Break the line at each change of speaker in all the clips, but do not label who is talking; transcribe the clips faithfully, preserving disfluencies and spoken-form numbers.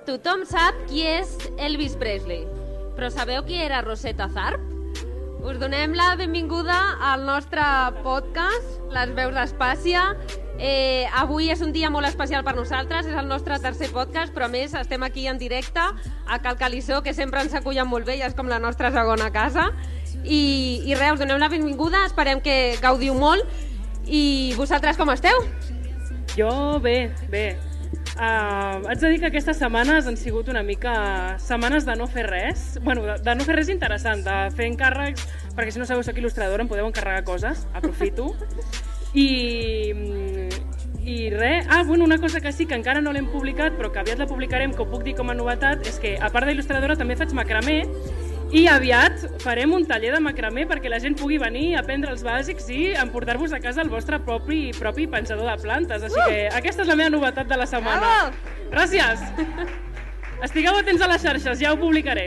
Tothom sap qui és Elvis Presley, però sabeu qui era Rosetta Tharpe? Us donem la benvinguda al nostre podcast, Les Veus d'Espàcia. Eh, avui és un dia molt especial per nosaltres, és el nostre tercer podcast, però a més estem aquí en directe a Cal Calissó, que sempre ens acullen molt bé, ja és com la nostra segona casa. I, i res, us donem la benvinguda, esperem que gaudiu molt. I vosaltres com esteu?
Jo bé, bé. Uh, haig de dir que aquestes setmanes han sigut una mica setmanes de no fer res, bueno, de, de no fer res interessant, de fer encàrrecs, perquè si no sabeu soc il·lustradora, em podeu encarregar coses, aprofito. I, i res, ah, bueno, una cosa que sí que encara no l'hem publicat, però que aviat la publicarem, que ho puc dir com a novetat, és que a part d'il·lustradora també faig macramé, i aviat farem un taller de macramé perquè la gent pugui venir a aprendre els bàsics i emportar-vos a casa el vostre propi, propi penjador de plantes. Així que aquesta és la meva novetat de la setmana.
Bravo!
Gràcies! Estigueu atents a les xarxes, ja ho publicaré.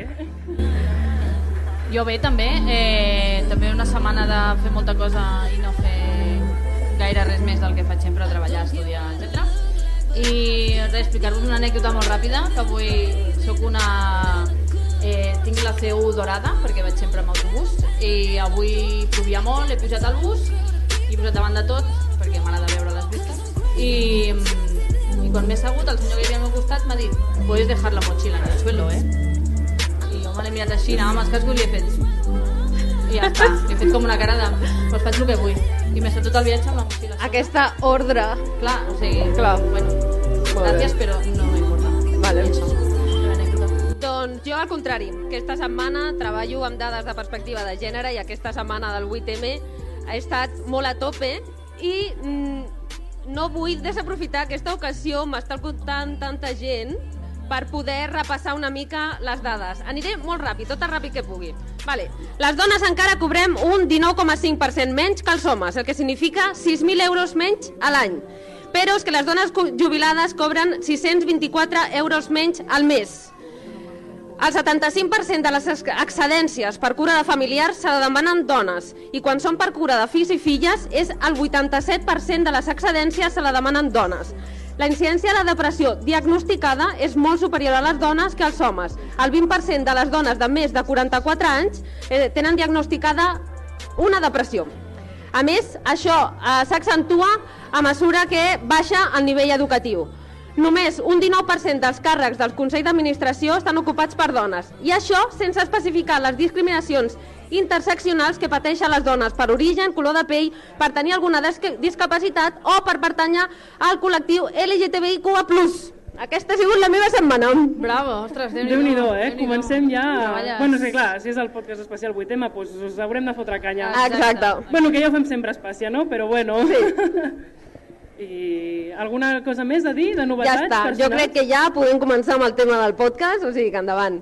Jo bé, també. Eh, també una setmana de fer molta cosa i no fer gaire res més del que faig sempre, treballar, estudiar, etcètera. I res, explicar-vos una anècdota molt ràpida, que avui soc una... Eh, tinc la C U dorada perquè vaig sempre amb autobús i avui plovia molt, he pujat al bus i he posat davant de tot perquè m'agrada veure les vistes i, i quan m'he assegut el senyor que hi havia al meu costat m'ha dit puedes dejar la mochila en el suelo, eh? I jo me l'he mirat així, anava amb els cascos i he fet i ja està, he fet com una cara de pues faig el que vull i m'he estat tot el viatge amb la mochila.
Aquesta ordre.
Clar, o sigui,
Clar.
bueno, gràcies però no m'importa.
Vale.
I això.
Doncs jo al contrari, aquesta setmana treballo amb dades de perspectiva de gènere i aquesta setmana del vuit eme ha estat molt a tope i mm, no vull desaprofitar aquesta ocasió, m'està escoltant tanta gent per poder repassar una mica les dades. Aniré molt ràpid, tot el ràpid que pugui. Vale. Les dones encara cobrem un dinou coma cinc per cent menys que els homes, el que significa sis mil euros menys a l'any. Però és que les dones jubilades cobren sis-cents vint-i-quatre euros menys al mes. El setanta-cinc per cent de les excedències per cura de familiars se la demanen dones i quan són per cura de fills i filles és el vuitanta-set per cent de les excedències se la demanen dones. La incidència de depressió diagnosticada és molt superior a les dones que als homes. El vint per cent de les dones de més de quaranta-quatre anys eh, tenen diagnosticada una depressió. A més, això eh, s'accentua a mesura que baixa el nivell educatiu. Només un dinou per cent dels càrrecs del Consell d'Administració estan ocupats per dones. I això sense especificar les discriminacions interseccionals que pateixen les dones per origen, color de pell, per tenir alguna discapacitat o per pertànyer al col·lectiu ele ge te be i cu a plus. Aquesta ha sigut la meva setmana.
Bravo, ostres,
Déu-n'hi-do, eh? Comencem ja...
Treballes.
Bueno, sí, clar, si és el podcast especial vuit eme, doncs us haurem de fotre canya.
Exacte.
Bueno, que ja ho fem sempre a Espàcia, no? Però bueno...
Sí.
I alguna cosa més a dir, de novetats?
Ja està,
personals?
jo crec que ja podem començar amb el tema del podcast, o sigui que endavant.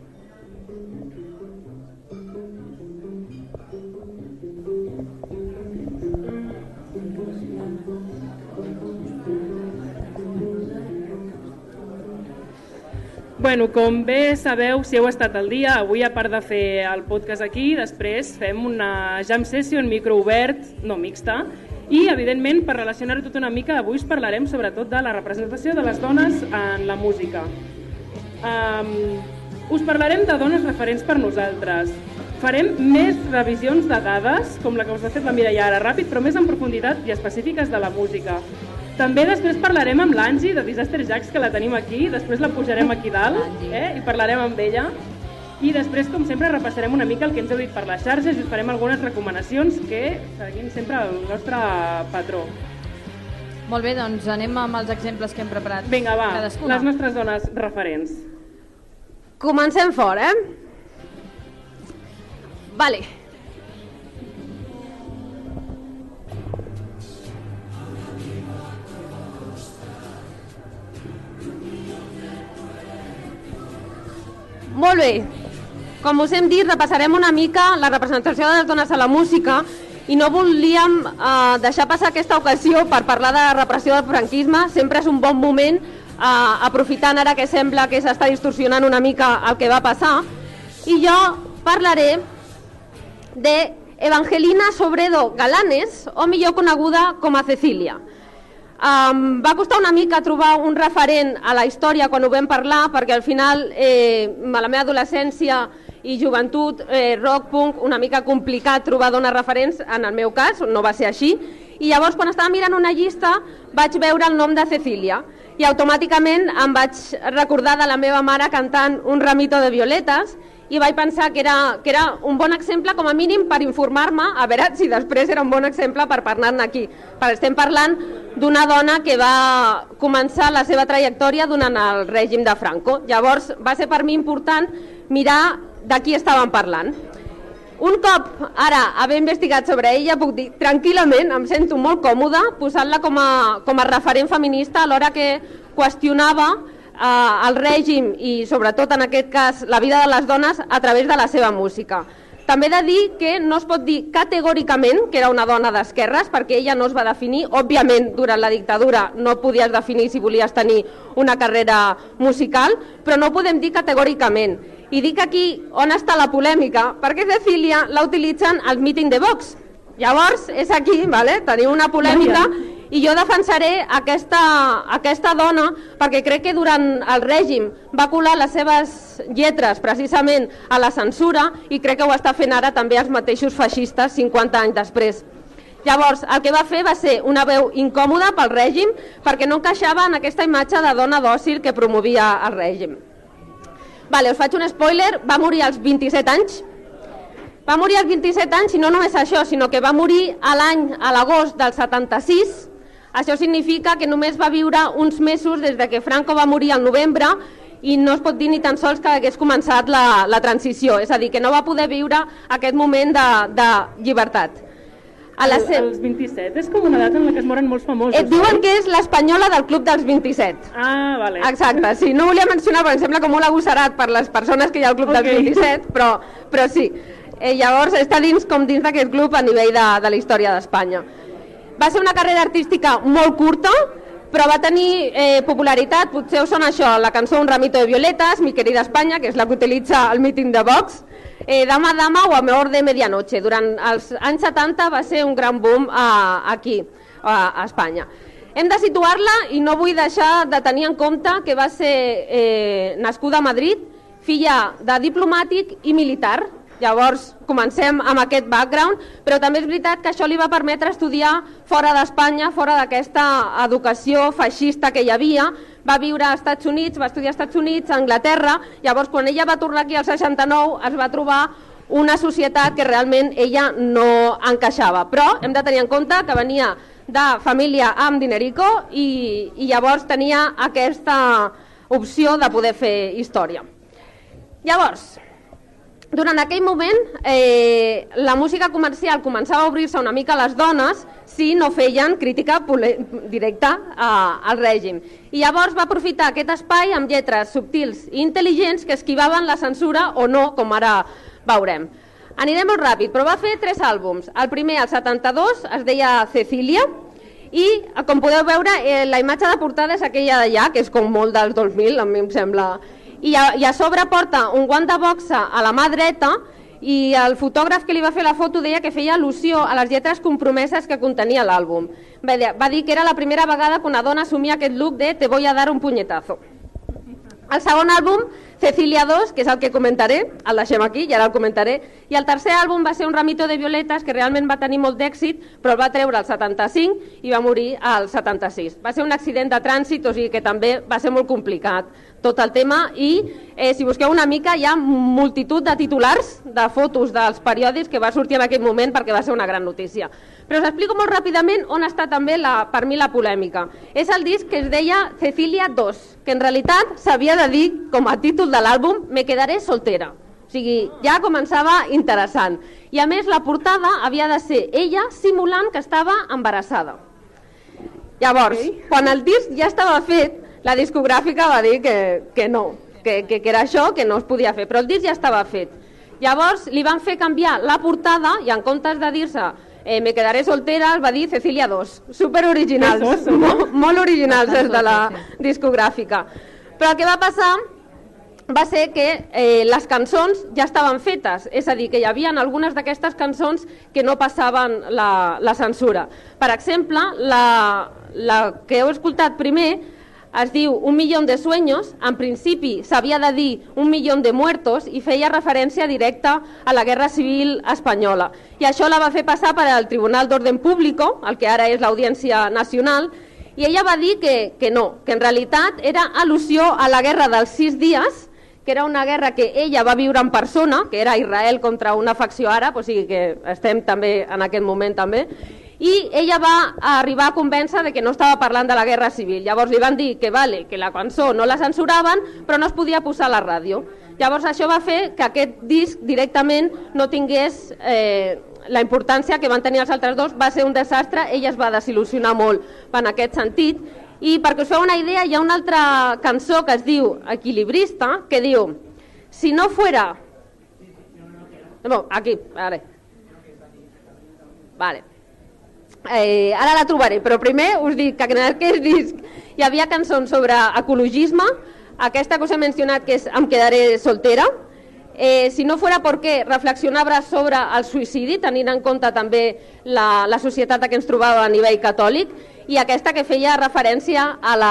Bueno, com bé sabeu, si heu estat al dia, avui a part de fer el podcast aquí, després fem una jam session microobert, no mixta, i, evidentment, per relacionar-ho tot una mica, avui us parlarem sobretot de la representació de les dones en la música. Um, us parlarem de dones referents per nosaltres. Farem més revisions de dades, com la que us ha fet la Mireia ara, ràpid, però més en profunditat i específiques de la música. També després parlarem amb l'Angie de Disaster Jacks, que la tenim aquí, després la pujarem aquí dalt eh, i parlarem amb ella. I després, com sempre, repassarem una mica el que ens heu dit per les xarxes i us farem algunes recomanacions que seguim sempre el nostre patró.
Molt bé, doncs anem amb els exemples que hem preparat.
Vinga, va,
cadascuna.
Les nostres dones referents.
Comencem fort, eh? Vale. Molt bé. Com us hem dit, repassarem una mica la representació de les dones a la música i no volíem eh, deixar passar aquesta ocasió per parlar de la repressió del franquisme. Sempre és un bon moment, eh, aprofitant ara que sembla que s'està distorsionant una mica el que va passar. I jo parlaré de Evangelina Sobredo Galanes, o millor coneguda com a Cecília. Um, va costar una mica trobar un referent a la història quan ho vam parlar, perquè al final eh, a la meva adolescència i joventut, eh, rock, punk, una mica complicat trobar dones referents, en el meu cas no va ser així, i llavors quan estava mirant una llista vaig veure el nom de Cecília i automàticament em vaig recordar de la meva mare cantant Un ramito de violetes i vaig pensar que era, que era un bon exemple, com a mínim, per informar-me, a veure si després era un bon exemple per parlar-ne aquí. Perquè estem parlant d'una dona que va començar la seva trajectòria durant el règim de Franco. Llavors va ser per mi important mirar de qui estàvem parlant. Un cop ara haver investigat sobre ella, puc dir tranquil·lament, em sento molt còmoda posant-la com a, com a referent feminista a l'hora que qüestionava eh, el règim i sobretot en aquest cas la vida de les dones a través de la seva música. També he de dir que no es pot dir categòricament que era una dona d'esquerres perquè ella no es va definir. Òbviament, durant la dictadura no podies definir si volies tenir una carrera musical, però no podem dir categòricament. I dic aquí on està la polèmica, perquè Cecília la utilitzen al míting de Vox. Llavors, és aquí, vale? Tenim una polèmica i jo defensaré aquesta, aquesta dona perquè crec que durant el règim va colar les seves lletres precisament a la censura i crec que ho està fent ara també els mateixos feixistes cinquanta anys després. Llavors, el que va fer va ser una veu incòmoda pel règim perquè no encaixava en aquesta imatge de dona dòcil que promovia el règim. Vale, us faig un spoiler, va morir als vint-i-set anys. Va morir als vint-i-set anys i no només això, sinó que va morir a l'any, a l'agost del setanta-sis. Això significa que només va viure uns mesos des de que Franco va morir al novembre i no es pot dir ni tan sols que hagués començat la, la transició, és a dir, que no va poder viure aquest moment de, de llibertat. A la
el, els vint-i-set és com una data en la que es moren molts famosos.
Et diuen que és l'espanyola del club dels vint-i-set.
Ah, vale.
Exacte, sí, no volia mencionar perquè em sembla com molt agosserat per les persones que hi ha al club okay. dels vint-i-set, però, però sí. Eh, llavors està dins com dins d'aquest club a nivell de, de la història d'Espanya. Va ser una carrera artística molt curta, però va tenir eh, popularitat, potser us sona això, la cançó Un ramito de violetas, Mi querida Espanya, que és la que utilitza el míting de Vox, eh, Dama Dama o Amor de medianoche. Durant els anys setanta va ser un gran boom a, aquí, a, a Espanya. Hem de situar-la i no vull deixar de tenir en compte que va ser eh, nascuda a Madrid, filla de diplomàtic i militar. Llavors comencem amb aquest background, però també és veritat que això li va permetre estudiar fora d'Espanya, fora d'aquesta educació feixista que hi havia. Va viure als Estats Units, va estudiar als Estats Units, a Anglaterra. Llavors quan ella va tornar aquí al seixanta-nou es va trobar una societat que realment ella no encaixava. Però hem de tenir en compte que venia de família amb dinerico i, i llavors tenia aquesta opció de poder fer història. Llavors, durant aquell moment, eh, la música comercial començava a obrir-se una mica a les dones si no feien crítica directa a, al règim. I llavors va aprofitar aquest espai amb lletres subtils i intel·ligents que esquivaven la censura o no, com ara veurem. Anirem molt ràpid, però va fer tres àlbums. El primer, el setanta-dos, es deia Cecília, i com podeu veure, eh, la imatge de portada és aquella d'allà, que és com molt dels dos mil, a mi em sembla... I a, i a sobre porta un guant de boxa a la mà dreta i el fotògraf que li va fer la foto deia que feia al·lusió a les lletres compromeses que contenia l'àlbum. Va dir que era la primera vegada que una dona assumia aquest look de te voy a dar un puñetazo. El segon àlbum, Cecília dos, que és el que comentaré, el deixem aquí i ara el comentaré, i el tercer àlbum va ser Un ramito de violetas, que realment va tenir molt d'èxit, però el va treure al setanta-cinc i va morir al setanta-sis. Va ser un accident de trànsit, o sigui que també va ser molt complicat tot el tema, i eh, si busqueu una mica hi ha multitud de titulars de fotos dels periòdics que va sortir en aquell moment perquè va ser una gran notícia. Però us explico molt ràpidament on està també la, per mi la polèmica. És el disc que es deia Cecília dos, que en realitat s'havia de dir com a títol de l'àlbum Me quedaré soltera. O sigui, ja començava interessant. I a més la portada havia de ser ella simulant que estava embarassada. Llavors, okay. Quan el disc ja estava fet, la discogràfica va dir que, que no, que, que, que era això, que no es podia fer, però el disc ja estava fet. Llavors li van fer canviar la portada i en comptes de dir-se eh, Me quedaré soltera, es va dir Cecília dos. Super originals, molt, molt originals des de la discogràfica. Però el que va passar va ser que eh, les cançons ja estaven fetes, és a dir, que hi havia algunes d'aquestes cançons que no passaven la, la censura. Per exemple, la, la que heu escoltat primer es diu Un millón de sueños, en principi s'havia de dir Un millón de muertos i feia referència directa a la Guerra Civil Espanyola. I això la va fer passar per al Tribunal d'Orden Público, el que ara és l'Audiència Nacional, i ella va dir que, que no, que en realitat era al·lusió a la Guerra dels Sis Dies, que era una guerra que ella va viure en persona, que era Israel contra una facció àrab, o sigui que estem també en aquest moment també, i ella va arribar a convèncer de que no estava parlant de la Guerra Civil. Llavors li van dir que vale, que la cançó no la censuraven, però no es podia posar a la ràdio. Llavors això va fer que aquest disc directament no tingués eh, la importància que van tenir els altres dos, va ser un desastre, ella es va desil·lusionar molt en aquest sentit. I perquè us feu una idea, hi ha una altra cançó que es diu Equilibrista, que diu, si no fuera... No, aquí, ara. Vale. Eh, ara la trobaré, però primer us dic que en aquest disc hi havia cançons sobre ecologisme, aquesta que us he mencionat que és Em quedaré soltera, eh, si no fuera perquè reflexionava sobre el suïcidi, tenint en compte també la, la societat que ens trobava a nivell catòlic, i aquesta que feia referència a la,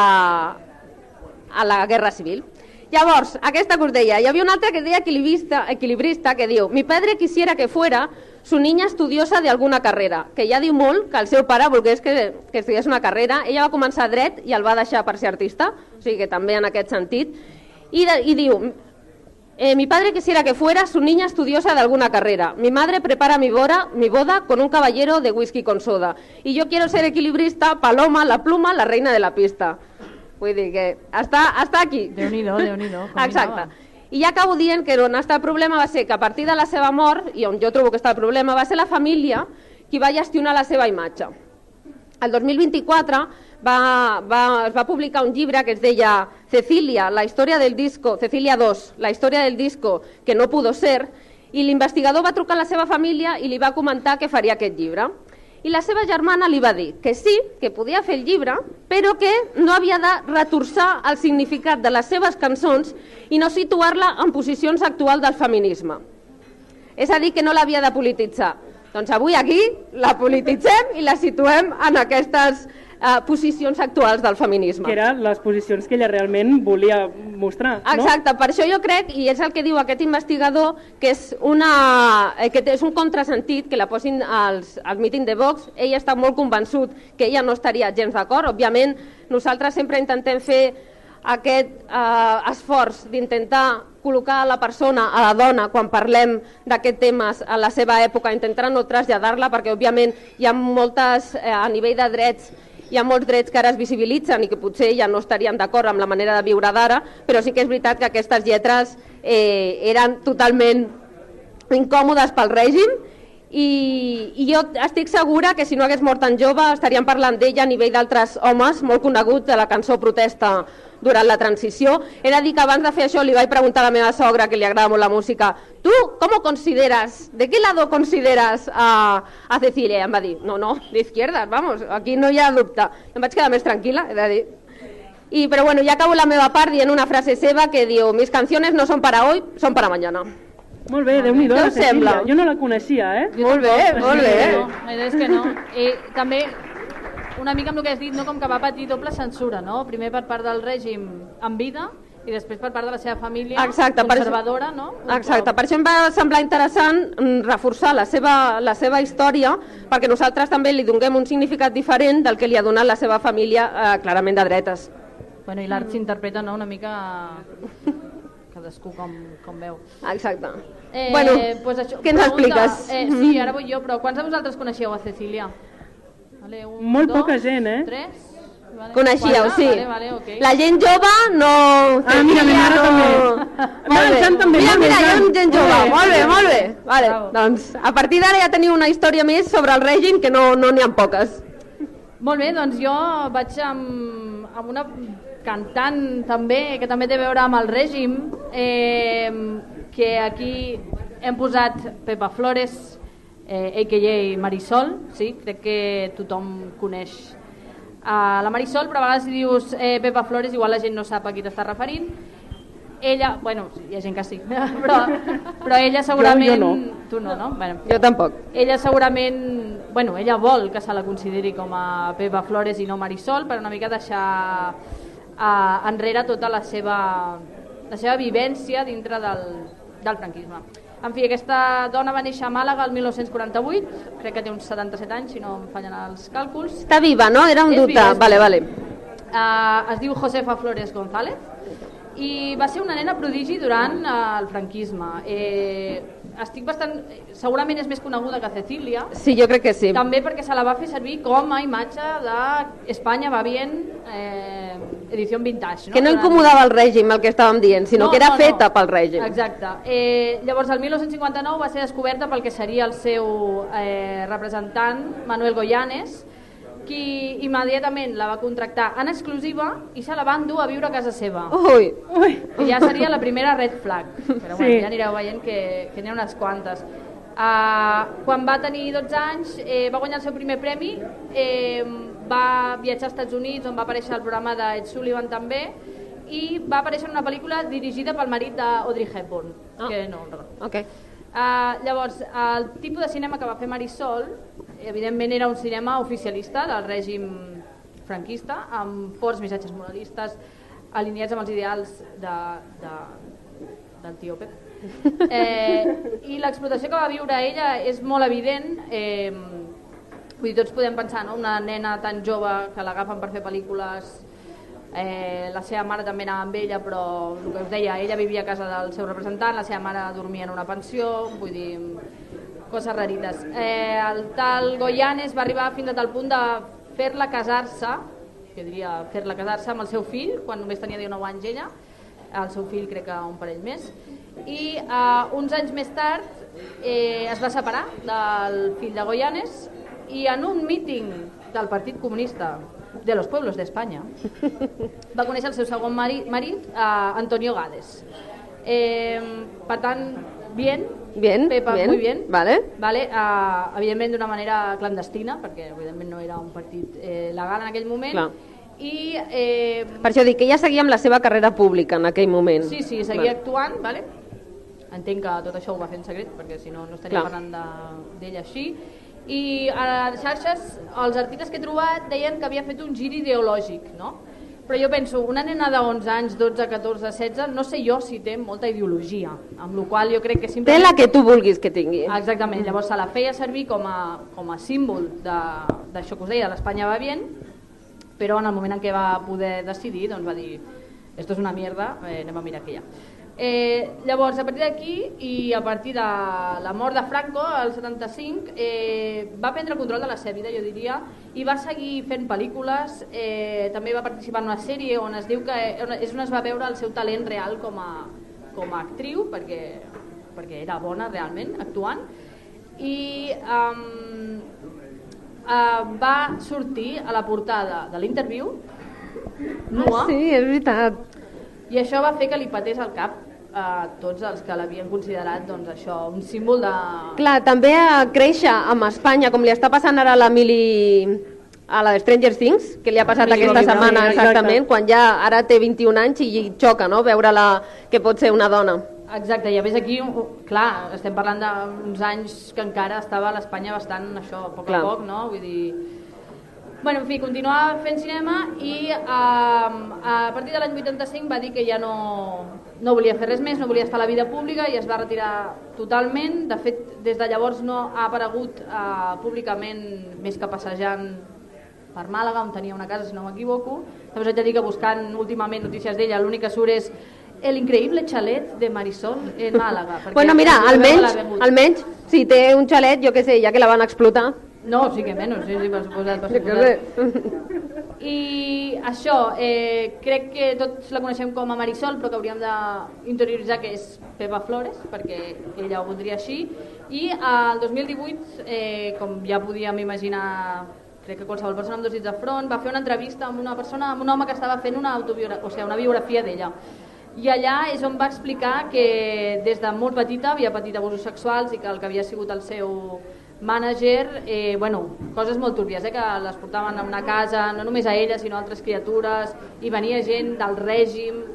a la Guerra Civil. Llavors, aquesta que us deia, hi havia una altra que deia equilibrista, equilibrista que diu, mi padre quisiera que fuera su niña estudiosa de alguna carrera, que ja diu molt que el seu pare volgués que, que estudiés una carrera. Ella va començar dret i el va deixar per ser artista, o sigui que també en aquest sentit, i, de, i diu, eh, mi padre quisiera que fuera su niña estudiosa de alguna carrera, mi madre prepara mi boda, mi boda con un caballero de whisky con soda, y yo quiero ser equilibrista, Paloma, la pluma, la reina de la pista. Vull dir que està, està aquí.
Déu-n'hi-do, Déu-n'hi-do.
Exacte. I ja acabo dient que on està el problema va ser que a partir de la seva mort, i on jo trobo que està el problema, va ser la família qui va gestionar la seva imatge. El dos mil vint-i-quatre va, va, es va publicar un llibre que es deia Cecilia, la història del disco, Cecilia dos, la història del disco que no pudo ser, i l'investigador va trucar a la seva família i li va comentar que faria aquest llibre. I la seva germana li va dir que sí, que podia fer el llibre, però que no havia de retorçar el significat de les seves cançons i no situar-la en posicions actuals del feminisme. És a dir, que no l'havia de polititzar. Doncs avui aquí la polititzem i la situem en aquestes eh, posicions actuals del feminisme.
Que eren les posicions que ella realment volia mostrar, no?
Exacte, per això jo crec, i és el que diu aquest investigador, que és, una, que és un contrasentit que la posin als, al míting de Vox. Ell està molt convençut que ella no estaria gens d'acord. Òbviament, nosaltres sempre intentem fer aquest eh, esforç d'intentar col·locar a la persona, a la dona, quan parlem d'aquests temes a la seva època, intentar no traslladar-la, perquè òbviament hi ha moltes, eh, a nivell de drets, hi ha molts drets que ara es visibilitzen i que potser ja no estarien d'acord amb la manera de viure d'ara, però sí que és veritat que aquestes lletres eh, eren totalment incòmodes pel règim, i, i jo estic segura que si no hagués mort tan jove estaríem parlant d'ella a nivell d'altres homes molt coneguts de la cançó Protesta durant la transició. He de dir que abans de fer això li vaig preguntar a la meva sogra, que li agrada molt la música, tu com consideras, de qué lado consideras a, a Cecilia? I em va dir, no, no, de izquierdas, vamos, aquí no hi ha dubte. Em vaig quedar més tranquil·la, he de dir. I, però bueno, ja acabo la meva part dient una frase seva que diu, mis canciones no son para hoy, son para mañana.
Molt bé, Déu-n'hi-do,
Què us sembla?
Jo no la coneixia, eh?
Molt bé, molt bé.
No, la idea és que no. I també, una mica amb el que has dit, no, com que va patir doble censura, no? Primer per part del règim en vida i després per part de la seva família.
Exacte,
conservadora,
per
no?
Exacte, per això em va semblar interessant reforçar la seva, la seva història, perquè nosaltres també li donem un significat diferent del que li ha donat la seva família eh, clarament de dretes.
Bueno, i l'art s'interpreta, no?, una mica cadascú com, com veu.
Exacte.
Eh,
bueno,
pues això,
què ens
pregunta,
expliques?
Eh, sí, ara vull jo, però quants de vosaltres coneixeu a Cecilia? Vale, un,
Molt
dos,
poca gent, eh?
Tres? Vale,
Coneixíeu,
quatre?
sí.
Vale, vale, okay.
La gent jove no...
Ah, mira, mi mare
no...
també.
Molt bé.
Jan també,
mira,
molt bé,
mira,
Jan.
jo gent jove.
Molt bé.
Molt bé, molt bé. Vale,
Bravo.
doncs, a partir d'ara ja teniu una història més sobre el règim, que no n'hi no ha poques.
Molt bé, doncs jo vaig amb, amb una cantant també, que també té a veure amb el règim, eh, que aquí hem posat Pepa Flores, eh, a ca a. Marisol, sí, crec que tothom coneix a la Marisol, però a vegades si dius eh, Pepa Flores igual la gent no sap a qui t'està referint. ella, bueno, hi ha gent que sí, però, però ella segurament...
Jo, jo no.
Tu no, no? Bueno,
Jo tampoc.
ella segurament, bueno, ella vol que se la consideri com a Pepa Flores i no Marisol, per una mica deixar uh, enrere tota la seva, la seva vivència dintre del, del franquisme. En fi, aquesta dona va néixer a Màlaga el mil nou-cents quaranta-vuit, crec que té uns setanta-set anys, si no em fallen els càlculs.
Està viva, no? Era un
És
dubte.
viva, és
Vale,
viva.
vale.
Uh, es diu Josefa Flores González i va ser una nena prodigi durant uh, el franquisme. Eh, estic bastant... Segurament és més coneguda que Cecília,
Sí, jo crec que sí.
també perquè se la va fer servir com a imatge d'Espanya va bien, eh, edició vintage. No?
Que no incomodava el règim, el que estàvem dient, sinó que era feta pel règim.
Exacte. Eh, llavors, el mil nou-cents cinquanta-nou va ser descoberta pel que seria el seu eh, representant, Manuel Goyanes, qui immediatament la va contractar en exclusiva i se la va endur a viure a casa seva.
Ui.
Ui.
I ja seria la primera red flag, però bueno,
Sí.
ja anireu veient que, que n'hi ha unes quantes. Uh, quan va tenir dotze anys eh, va guanyar el seu primer premi, eh, va viatjar als Estats Units on va aparèixer al programa d'Ed Sullivan també i va aparèixer en una pel·lícula dirigida pel marit d'Audrey Hepburn,
Ah.
que no honra.
Ok.
Uh, llavors, el tipus de cinema que va fer Marisol evidentment era un cinema oficialista del règim franquista amb forts missatges moralistes alineats amb els ideals de, de, del tio Pep. Eh, i l'explotació que va viure ella és molt evident. eh, vull dir, tots podem pensar, no? Una nena tan jove que l'agafen per fer pel·lícules. Eh, la seva mare també anava amb ella, però el que us deia, ella vivia a casa del seu representant, la seva mare dormia en una pensió, vull dir, coses rarites. Eh, el tal Goyanes va arribar fins a tal punt de fer-la casar-se, que diria fer-la casar-se amb el seu fill, quan només tenia dinou anys ella, el seu fill crec que un parell més, i eh, uns anys més tard eh, es va separar del fill de Goyanes i en un míting del Partit Comunista de los pueblos d'Espanya va conèixer el seu segon marit, marit eh, Antonio Gades. Eh, per tant, bien,
Bien,
Pepa,
bien.
muy bien.
Vale.
Vale, uh, evidentment d'una manera clandestina, perquè evidentment no era un partit eh, legal en aquell moment.
Clar.
I eh,
Per això dic que ella seguia amb la seva carrera pública en aquell moment.
sí, sí, seguia actuant, vale? Entenc que tot això ho va fer en secret, perquè si no, no estaria
Clar.
parlant de- d'ella així. I a les xarxes, els articles que he trobat deien que havia fet un gir ideològic, no? Però jo penso, una nena de onze anys, dotze, catorze, setze, no sé jo si té molta ideologia, amb la qual jo crec que
Té
simplement...
la que tu vulguis que tingui.
Exactament, llavors se la feia servir com a, com a símbol de- d'això que us deia, de l'Espanya va bien, però en el moment en què va poder decidir doncs va dir, esto és una mierda, eh, anem a mirar què hi ha. Eh, llavors, a partir d'aquí i a partir de la mort de Franco, al setanta-cinc, eh, va prendre control de la seva vida, jo diria, i va seguir fent pel·lícules, eh, també va participar en una sèrie on es diu que és on es va veure el seu talent real com a, com a actriu, perquè, perquè era bona realment, actuant, i um, uh, va sortir a la portada de l'Interviu, nua,
Ah, sí, és veritat.
i això va fer que li patés al cap a tots els que l'havien considerat doncs, això, un símbol de...
Clar, també a créixer amb Espanya, com li està passant ara a la Mili, a la de Stranger Things, que li ha passat
Mili
aquesta
Bobby
setmana
Brown,
exactament,
exacte.
quan ja ara té vint-i-un anys i xoca, no?, veure-la que pot ser una dona.
Exacte, i a més aquí, clar, estem parlant d'uns anys que encara estava a l'Espanya bastant això, a poc
Clar.
a poc, no? Vull dir... Bueno, en fi, continuava fent cinema i um, a partir de l'any vuitanta-cinc va dir que ja no, no volia fer res més, no volia estar a la vida pública i es va retirar totalment. De fet, des de llavors no ha aparegut uh, públicament més que passejant per Màlaga, on tenia una casa, si no m'equivoco. Llavors haig de dir que buscant últimament notícies d'ella, l'únic que surt és el increïble xalet de Marisol en Màlaga. perquè
Bueno, mira,
no veu
almenys,
la begut.
almenys, si té un xalet, jo què sé, ja que la van explotar.
No, sí que menys, sí, sí, per suposat, per
Jo què
suposat.
sé.
I això, eh, crec que tots la coneixem com a Marisol, però que hauríem d'interioritzar que és Pepa Flores, perquè ella ho voldria així. I el dos mil divuit, eh, com ja podíem imaginar, crec que qualsevol persona amb dos dits de front, va fer una entrevista amb una persona, amb un home que estava fent una autobiografia, o sigui, una biografia d'ella. I allà és on va explicar que des de molt petita havia patit abusos sexuals i que el que havia sigut el seu mànager, eh, bueno, coses molt túrbies, eh, que les portaven a una casa, no només a ella, sinó a altres criatures, i venia gent del règim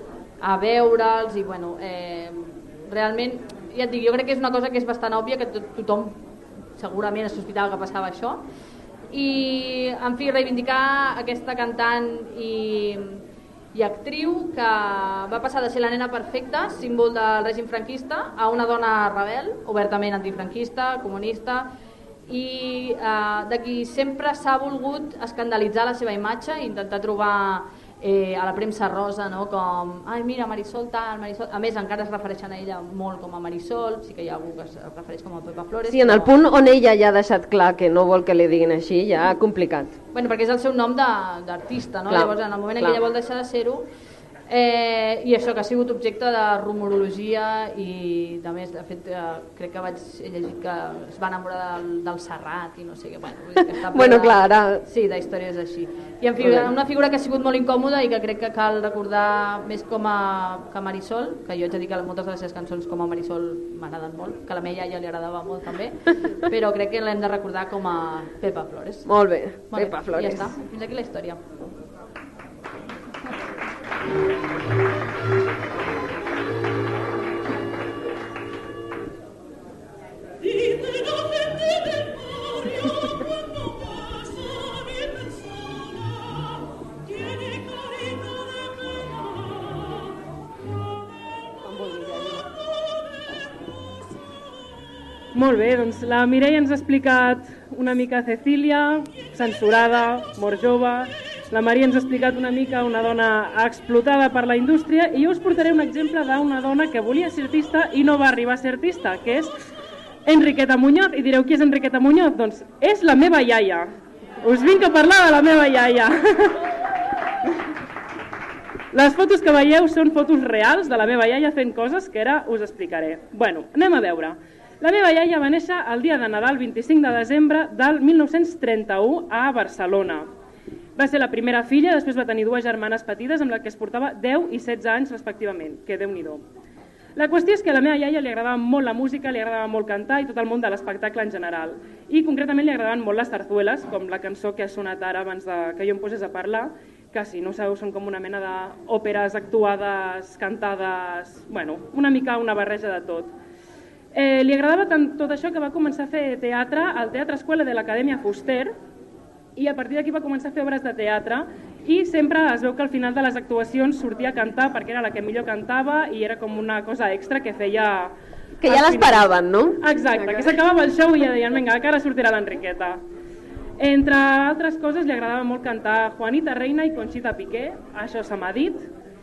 a veure'ls i bueno, eh, realment, ja et dic, jo crec que és una cosa que és bastant òbvia, que to tothom segurament es sospitava que passava això, i en fi, reivindicar aquesta cantant i, i actriu que va passar de ser la nena perfecta, símbol del règim franquista, a una dona rebel, obertament antifranquista, comunista, i eh, de qui sempre s'ha volgut escandalitzar la seva imatge i intentar trobar eh, a la premsa rosa, no? Com, ai mira, Marisol tal, Marisol... A més, encara es refereixen a ella molt com a Marisol, sí que hi ha algú que es refereix com a Pepa Flores.
Sí, en el punt on ella ja ha deixat clar que no vol que li diguin així, ja ha complicat.
Bueno, perquè és el seu nom d'artista, no?
Clar,
Llavors, en el moment
clar.
en què ella vol deixar de ser-ho, eh, i això que ha sigut objecte de rumorologia i, de més, de fet, eh, crec que vaig llegir que es va enamorar del, del Serrat i no sé què, bueno, vull dir que està
Bueno,
de,
clar, ara...
Sí, d'històries així. I en fi, una figura que ha sigut molt incòmoda i que crec que cal recordar més com a que Marisol, que jo haig de dir que moltes de les seves cançons com a Marisol m'agraden molt, que a la meva iaia li agradava molt també, però crec que l'hem de recordar com a Pepa Flores.
Molt bé,
Molt
Pepa
bé,
Flores.
I ja està, fins aquí la història.
Molt bé, doncs la Mireia ens ha explicat una mica Cecília, censurada, mort jove. La Maria ens ha explicat una mica una dona explotada per la indústria i jo us portaré un exemple d'una dona que volia ser artista i no va arribar a ser artista, que és Enriqueta Muñoz. I direu, qui és Enriqueta Muñoz? Doncs és la meva iaia. Us vinc a parlar de la meva iaia. Les fotos que veieu són fotos reals de la meva iaia fent coses que ara us explicaré. Bueno, anem a veure. La meva iaia va néixer el dia de Nadal, vint-i-cinc de desembre del mil nou-cents trenta-u a Barcelona. Va ser la primera filla, després va tenir dues germanes petites amb les que es portava deu i setze anys respectivament, que Déu-n'hi-do. La qüestió és que a la meva iaia li agradava molt la música, li agradava molt cantar i tot el món de l'espectacle en general. I concretament li agradaven molt les zarzueles, com la cançó que ha sonat ara abans de que jo em posés a parlar, que si no sabeu són com una mena d'òperes actuades, cantades, bueno, una mica una barreja de tot. Eh, li agradava tant tot això que va començar a fer teatre al Teatre Escuela de l'Acadèmia Fuster i a partir d'aquí va començar a fer obres de teatre i sempre es veu que al final de les actuacions sortia a cantar perquè era la que millor cantava i era com una cosa extra que feia...
Que ja l'esperaven, no?
Exacte, que s'acabava el show i ja deien, vinga, que ara sortirà l'Enriqueta. Entre altres coses li agradava molt cantar Juanita Reina i Conxita Piqué, això se m'ha dit.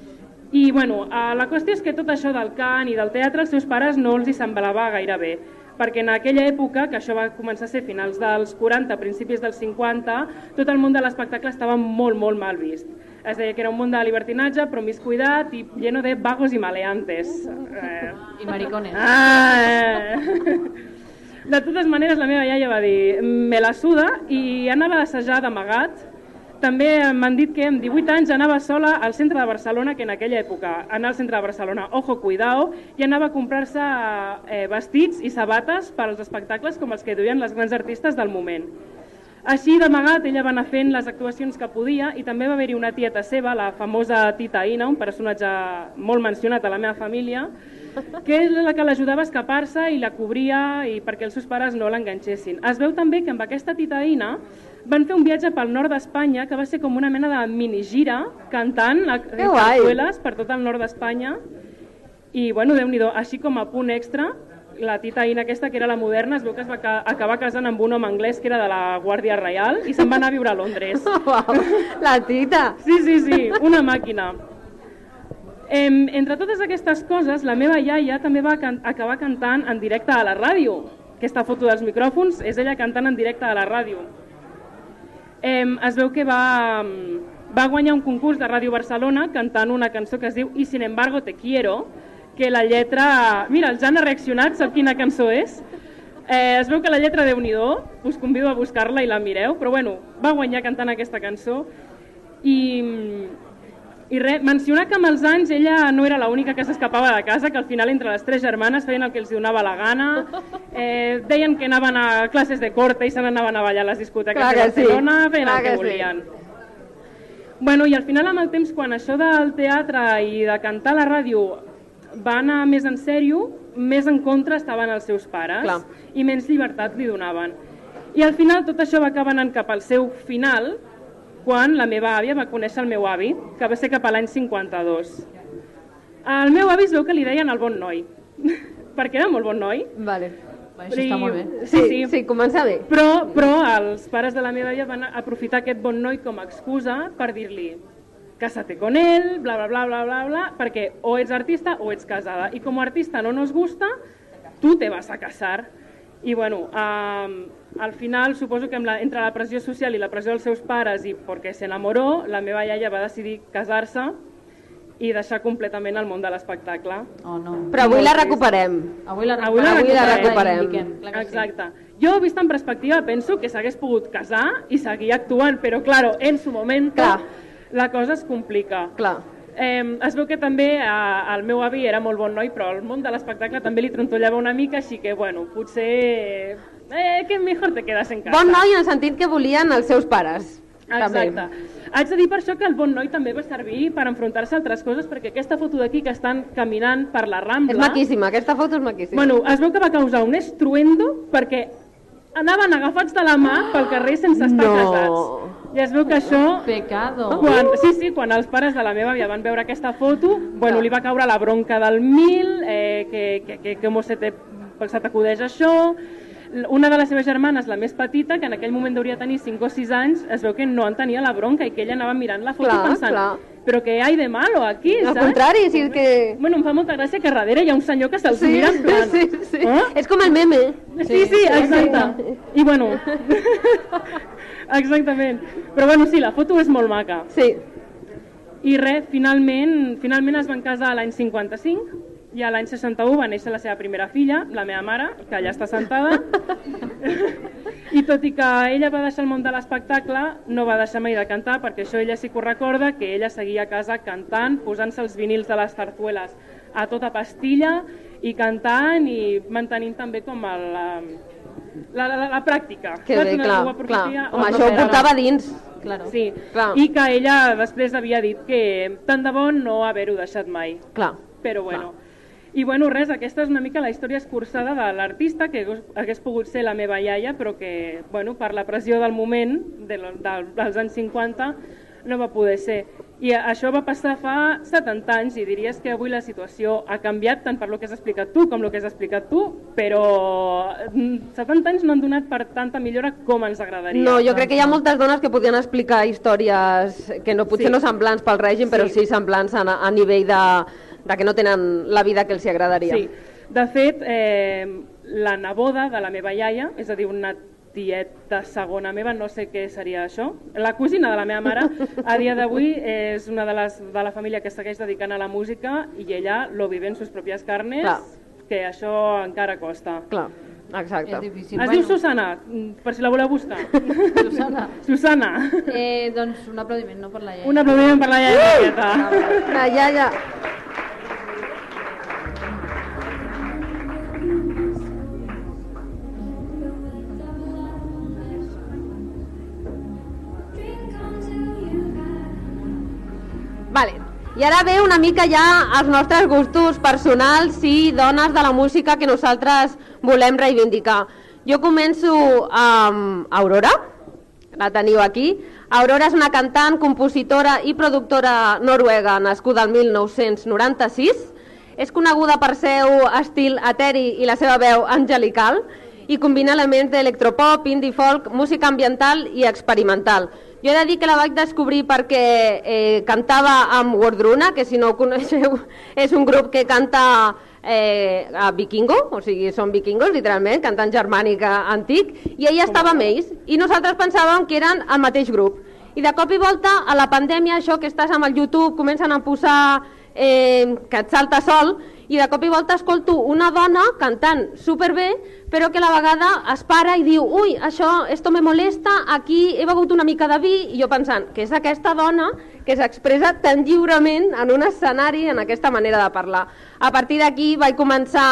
I bueno, la qüestió és que tot això del cant i del teatre els seus pares no els hi semblava gaire bé, perquè en aquella època, que això va començar a ser finals dels quaranta, principis dels cinquanta, tot el món de l'espectacle estava molt, molt mal vist. Es deia que era un món de libertinatge, promiscuitat i lleno de vagos i maleantes. Eh...
I maricones.
Ah, eh... De totes maneres, la meva iaia va dir me la suda i anava a assajar d'amagat. També m'han dit que amb divuit anys anava sola al centre de Barcelona, que en aquella època anar al centre de Barcelona, ojo, cuidao, i anava a comprar-se eh, vestits i sabates per als espectacles com els que duien les grans artistes del moment. Així, d'amagat, ella va anar fent les actuacions que podia i també va haver-hi una tieta seva, la famosa Tita Ina, un personatge molt mencionat a la meva família, que és la que l'ajudava a escapar-se i la cobria i perquè els seus pares no l'enganxessin. Es veu també que amb aquesta Tita Ina van fer un viatge pel nord d'Espanya que va ser com una mena de minigira cantant zarzueles per tot el nord d'Espanya i bueno, Déu-n'hi-do, així com a punt extra la Tita Ina aquesta, que era la moderna, es veu que es va acabar casant amb un home anglès que era de la Guàrdia Reial i se'n va anar a viure a Londres.
Wow, la Tita!
Sí, sí, sí, una màquina. Eh, entre totes aquestes coses, la meva iaia també va can acabar cantant en directe a la ràdio. Aquesta foto dels micròfons és ella cantant en directe a la ràdio. Eh, es veu que va, va guanyar un concurs de Ràdio Barcelona cantant una cançó que es diu Y sin embargo te quiero, que la lletra... Mira, el Jan ha reaccionat, sap quina cançó és? Eh, es veu que la lletra, Déu-n'hi-do, us convido a buscar-la i la mireu, però bueno, va guanyar cantant aquesta cançó i... I res, mencionar que amb els anys ella no era l'única que s'escapava de casa, que al final entre les tres germanes feien el que els donava la gana, eh, deien que anaven a classes de corte i se n'anaven a ballar a les discoteques de Barcelona, feien el que volien. Bueno, i al final amb el temps, quan això del teatre i de cantar a la ràdio va anar més en sèrio, més en contra estaven els seus pares.
Clar.
I menys llibertat li donaven. I al final tot això va acabar anant cap al seu final quan la meva àvia va conèixer el meu avi, que va ser cap a l'any cinquanta-dos. Al meu avi es veu que li deien el bon noi, perquè era molt bon noi.
Vale.
Això està molt bé.
Sí, sí.
Sí, comença bé.
Però, però els pares de la meva àvia van aprofitar aquest bon noi com a excusa per dir-li cásate con él, bla, bla, bla, bla, bla, bla, perquè o ets artista o ets casada. I com a artista no nos gusta, tú te vas a casar. I bueno, eh, al final suposo que amb la, entre la pressió social i la pressió dels seus pares i perquè s'enamoró, la meva iaia va decidir casar-se i deixar completament el món de l'espectacle.
Oh, no.
Però avui la recuperem.
Avui la
Avui la
Avui la
recuperem.
recuperem.
Clar que sí.
Exacte. Jo, vist en perspectiva, penso que s'hagués pogut casar i seguir actuant, però, claro, en su moment
Clar.
la cosa es complica.
Clar.
Eh, es veu que també eh, el meu avi era molt bon noi, però el món de l'espectacle també li trontollava una mica, així que, bueno, potser... Eh, que mejor te quedas en casa.
Bon noi en el sentit que volien els seus pares.
Exacte.
També.
Haig de dir per això que el bon noi també va servir per enfrontar-se a altres coses, perquè aquesta foto d'aquí que estan caminant per la Rambla...
És maquíssima, aquesta foto és maquíssima.
Bueno, es veu que va causar un estruendo perquè anaven agafats de la mà pel carrer sense estar
No.
casats. I es veu que això...
Pecado.
Quan, sí, sí, quan els pares de la meva àvia van veure aquesta foto, bueno, li va caure la bronca del mil, eh, que, que, que, que com se te- se t'acudeix això. Una de les seves germanes, la més petita, que en aquell moment hauria tenir cinc o sis anys, es veu que no en tenia la bronca i que ella anava mirant la foto
Clar,
pensant
clar.
però què hi ha de malo aquí,
Al
saps?
contrari, si és que...
Bueno, em fa molta gràcia que darrere hi ha un senyor que se'ls mira en plan...
sí, sí.
"Ah?"
És com el meme.
Sí, sí, exacte. I bueno... Exactament. Però bueno, sí, la foto és molt maca.
Sí.
I res, finalment, finalment es van casar l'any cinquanta-cinc i a l'any seixanta-u va néixer la seva primera filla, la meva mare, que allà està sentada. I tot i que ella va deixar el món de l'espectacle, no va deixar mai de cantar, perquè això ella sí que ho recorda, que ella seguia a casa cantant, posant-se els vinils de les zarzueles a tota pastilla i cantant i mantenint també com el, la, la, la, la pràctica.
Que
Saps?
bé,
Una
clar,
jove
clar.
profetia,
Home,
o
això ho
no
portava dins.
Claro.
Sí,
Clar.
i que ella després havia dit que tant de bo no haver-ho deixat mai.
Clar.
Però bueno. I bueno, res, aquesta és una mica la història escurçada de l'artista, que hagués- hagués pogut ser la meva iaia, però que, bueno, per la pressió del moment, de, la- de, dels anys cinquanta, no va poder ser. I això va passar fa setanta anys i diries que avui la situació ha canviat tant per lo que has explicat tu com lo que has explicat tu, però mm, setanta anys no han donat per tanta millora com ens agradaria.
No, jo crec que hi ha moltes dones que podien explicar històries que no, potser
Sí.
no semblants pel règim, però
Sí.
sí semblants a, a nivell de, de que no tenen la vida que els hi agradaria.
Sí, de fet, eh, la neboda de la meva iaia, és a dir, una tieta segona meva, no sé què seria això, la cosina de la meva mare, a dia d'avui és una de les de la família que segueix dedicant a la música i ella lo vive en sus propias carnes,
Clar.
que això encara costa.
Clar, exacte.
És difícil.
Es diu Susana, per si la voleu buscar.
Susana.
Susana.
Eh, doncs un aplaudiment, no per la iaia.
Un aplaudiment per la iaia Miqueta.
La iaia. Vale. I ara ve una mica ja els nostres gustos personals i dones de la música que nosaltres volem reivindicar. Jo començo amb Aurora, la teniu aquí. Aurora és una cantant, compositora i productora noruega nascuda el mil nou-cents noranta-sis. És coneguda per seu estil eteri i la seva veu angelical i combina elements d'electropop, indie folk, música ambiental i experimental. Jo he de dir que la vaig descobrir perquè eh, cantava amb Wardruna, que si no ho coneixeu és un grup que canta eh, a vikingo, o sigui, són vikingos literalment, cantant germànic antic, i ella estava amb ells, i nosaltres pensàvem que eren el mateix grup. I de cop i volta, a la pandèmia, això que estàs amb el YouTube, comencen a posar eh, que et salta sol, i de cop i volta escolto una dona cantant superbé, però que a la vegada es para i diu ui, això, esto me molesta, aquí he begut una mica de vi, i jo pensant que és aquesta dona que s'expressa tan lliurement en un escenari, en aquesta manera de parlar. A partir d'aquí vaig començar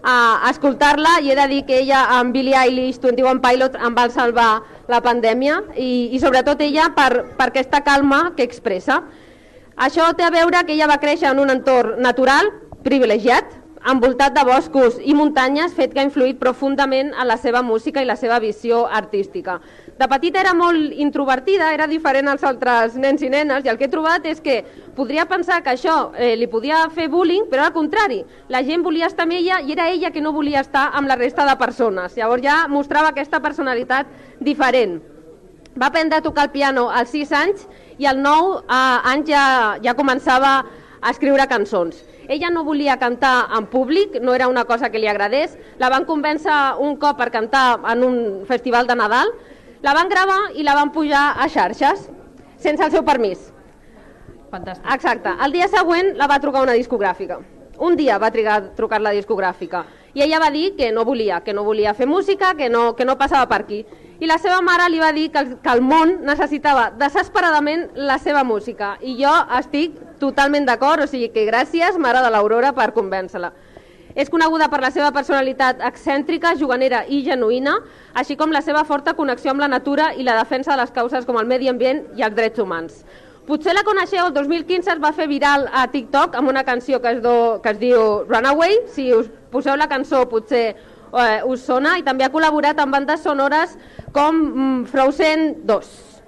a escoltar-la i he de dir que ella amb Billie Eilish, vint i one Pilot, em va salvar la pandèmia i, i sobretot ella per, per aquesta calma que expressa. Això té a veure que ella va créixer en un entorn natural, privilegiat, envoltat de boscos i muntanyes, fet que ha influït profundament en la seva música i la seva visió artística. De petita era molt introvertida, era diferent als altres nens i nenes, i el que he trobat és que podria pensar que això eh, li podia fer bullying, però al contrari, la gent volia estar amb ella i era ella que no volia estar amb la resta de persones. Llavors ja mostrava aquesta personalitat diferent. Va aprendre a tocar el piano als sis anys i als nou eh, anys ja, ja començava a escriure cançons. Ella no volia cantar en públic, no era una cosa que li agradés. La van convèncer un cop per cantar en un festival de Nadal, la van gravar i la van pujar a xarxes, sense el seu permís.
Fantàstic.
Exacte. El dia següent la va trucar una discogràfica. Un dia va trigar a trucar la discogràfica. I ella va dir que no volia, que no volia fer música, que no, que no passava per aquí. I la seva mare li va dir que el, que el món necessitava desesperadament la seva música. I jo estic totalment d'acord, o sigui que gràcies, mare de l'Aurora, per convèncer-la. És coneguda per la seva personalitat excèntrica, juganera i genuïna, així com la seva forta connexió amb la natura i la defensa de les causes com el medi ambient i els drets humans. Potser la coneixeu, el dos mil quinze es va fer viral a TikTok amb una canció que es, do, que es diu Runaway. Si us poseu la cançó potser eh, us sona, i també ha col·laborat amb bandes sonores com mm, Frozen dos.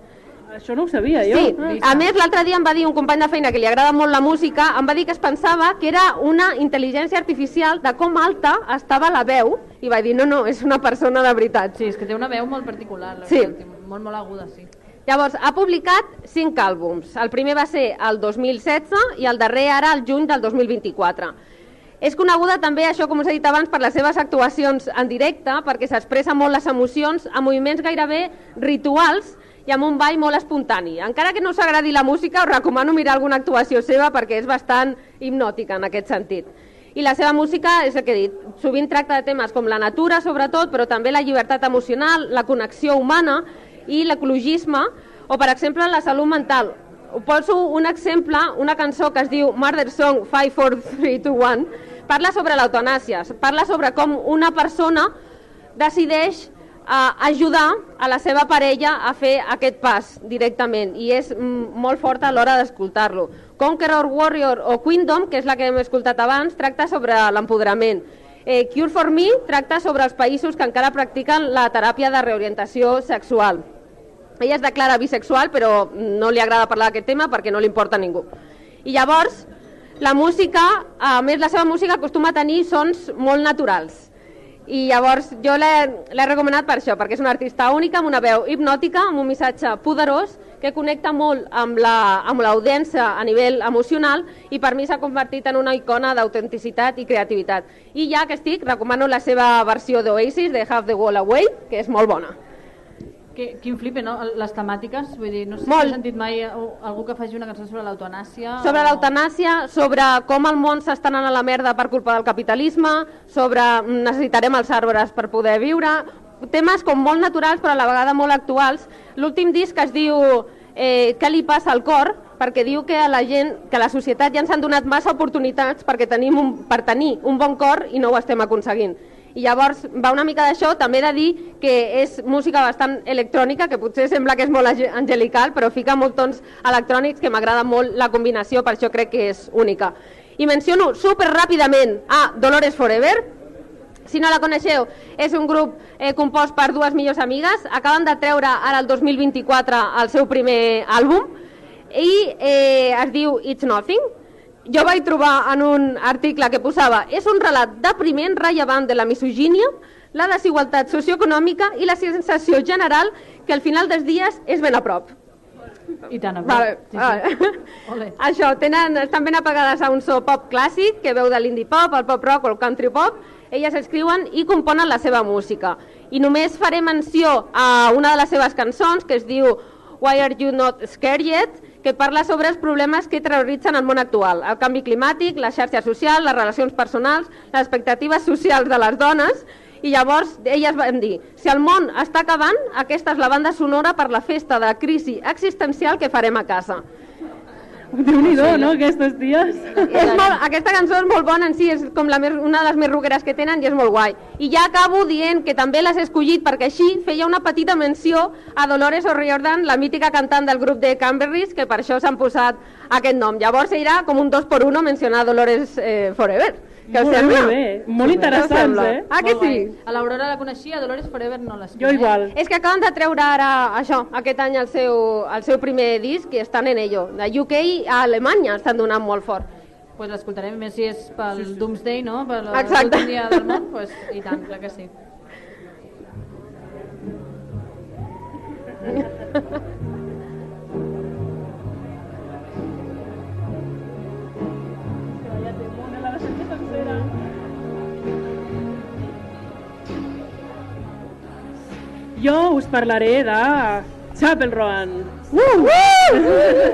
Això no ho sabia jo.
Sí, a més l'altre dia em va dir un company de feina que li agrada molt la música, em va dir que es pensava que era una intel·ligència artificial de com alta estava la veu, i va dir no, no, és una persona de veritat.
Sí, és que té una veu molt particular,
sí.
Molt, molt aguda, sí.
Llavors, ha publicat cinc àlbums. El primer va ser el dos mil setze i el darrer ara el juny del dos mil vint-i-quatre. És coneguda també, això com us he dit abans, per les seves actuacions en directe, perquè s'expressa molt les emocions amb moviments gairebé rituals i amb un ball molt espontani. Encara que no us agradi la música, us recomano mirar alguna actuació seva perquè és bastant hipnòtica en aquest sentit. I la seva música, és el que he dit, sovint tracta de temes com la natura, sobretot, però també la llibertat emocional, la connexió humana i l'ecologisme, o per exemple la salut mental. Poso un exemple, una cançó que es diu Murder Song five, four, three, two, one, parla sobre l'eutanàsia, parla sobre com una persona decideix eh, ajudar a la seva parella a fer aquest pas directament, i és mm, molt fort a l'hora d'escoltar-lo. Conqueror, Warrior o Queendom, que és la que hem escoltat abans, tracta sobre l'empoderament. Eh, Cure for Me tracta sobre els països que encara practiquen la teràpia de reorientació sexual. Ella es declara bisexual, però no li agrada parlar d'aquest tema perquè no li importa a ningú. I llavors, la música, a més la seva música acostuma a tenir sons molt naturals. I llavors jo l'he recomanat per això, perquè és una artista única, amb una veu hipnòtica, amb un missatge poderós, que connecta molt amb l'audiència a nivell emocional, i per mi s'ha convertit en una icona d'autenticitat i creativitat. I ja que estic, recomano la seva versió d'Oasis, de Have the Wall Away, que és molt bona.
Que, quin flip, no? Les temàtiques, vull dir, no sé
Molt.
si he sentit mai algú que faci una cançó sobre l'eutanàsia.
Sobre
o...
l'eutanàsia, sobre com el món s'està anant a la merda per culpa del capitalisme, sobre necessitarem els arbres per poder viure, temes com molt naturals però a la vegada molt actuals. L'últim disc es diu eh, Què li passa al cor? Perquè diu que a la gent, que a la societat ja ens han donat massa oportunitats perquè tenim un, per tenir un bon cor i no ho estem aconseguint. I llavors va una mica d'això. També he de dir que és música bastant electrònica, que potser sembla que és molt angelical, però fica molts tons electrònics que m'agrada molt la combinació, per això crec que és única. I menciono super ràpidament a Dolores Forever. Si no la coneixeu, és un grup eh, compost per dues millors amigues. Acaben de treure ara el dos mil vint-i-quatre el seu primer àlbum i eh, es diu It's Nothing. Jo vaig trobar en un article que posava és un relat depriment rellevant de la misogínia, la desigualtat socioeconòmica i la sensació general que al final dels dies és ben a prop.
I tant, a prop.
Vale,
sí,
vale.
Sí.
Això, tenen, estan ben apagades a un so pop clàssic que veu de l'indie pop, el pop rock o el country pop. Elles escriuen i componen la seva música. I només faré menció a una de les seves cançons que es diu Why Are You Not Scared Yet?, que parla sobre els problemes que terroritzen el món actual, el canvi climàtic, la xarxa social, les relacions personals, les expectatives socials de les dones. I llavors elles van dir, si el món està acabant, aquesta és la banda sonora per la festa de crisi existencial que farem a casa.
Déu-n'hi-do, no, aquestes dies?
És molt, aquesta cançó és molt bona en si, és com la més, una de les més rockeres que tenen i és molt guai. I ja acabo dient que també l'has escollit perquè així feia una petita menció a Dolores O'Riordan, la mítica cantant del grup de Cranberries, que per això s'han posat aquest nom. Llavors serà com un dos per uno mencionar Dolores eh, Forever. Que
molt,
sembla?
molt bé, molt interessants, eh?
Ah, que sí?
A l'Aurora la coneixia, a Dolores Forever no les
Jo igual.
És que acaben de treure ara això, aquest any el seu, el seu primer disc i estan en ello. De U K a Alemanya estan donant molt fort.
Pues l'escoltarem, més si és pel sí, sí. Doomsday, no? Per
Exacte.
l'últim dia del món, pues, i tant, clar que sí.
Jo us parlaré de Chapel Roan.
Uh! Uh!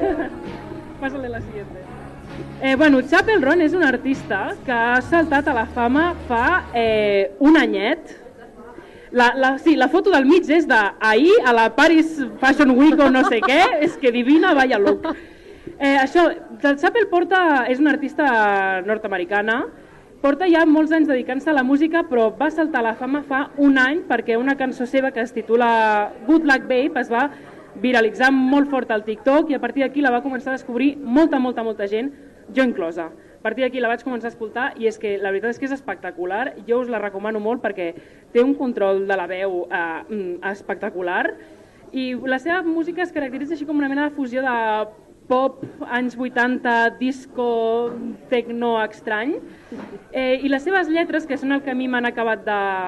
Pásale la siguiente. Eh, bueno, Chapel Roan és un artista que ha saltat a la fama fa eh, un anyet. La, la, sí, la foto del mig és d'ahir a la Paris Fashion Week o no sé què, és que divina, vaya look. Eh, això, el Chapel porta, és una artista nord-americana, porta ja molts anys dedicant-se a la música, però va saltar a la fama fa un any perquè una cançó seva que es titula Good Luck Babe es va viralitzar molt fort al TikTok i a partir d'aquí la va començar a descobrir molta, molta, molta gent, jo inclosa. A partir d'aquí la vaig començar a escoltar i és que la veritat és que és espectacular, jo us la recomano molt perquè té un control de la veu eh, espectacular i la seva música es caracteritza així com una mena de fusió de pop, anys vuitanta, disco, tecno estrany, eh, i les seves lletres, que són el que a mi m'han acabat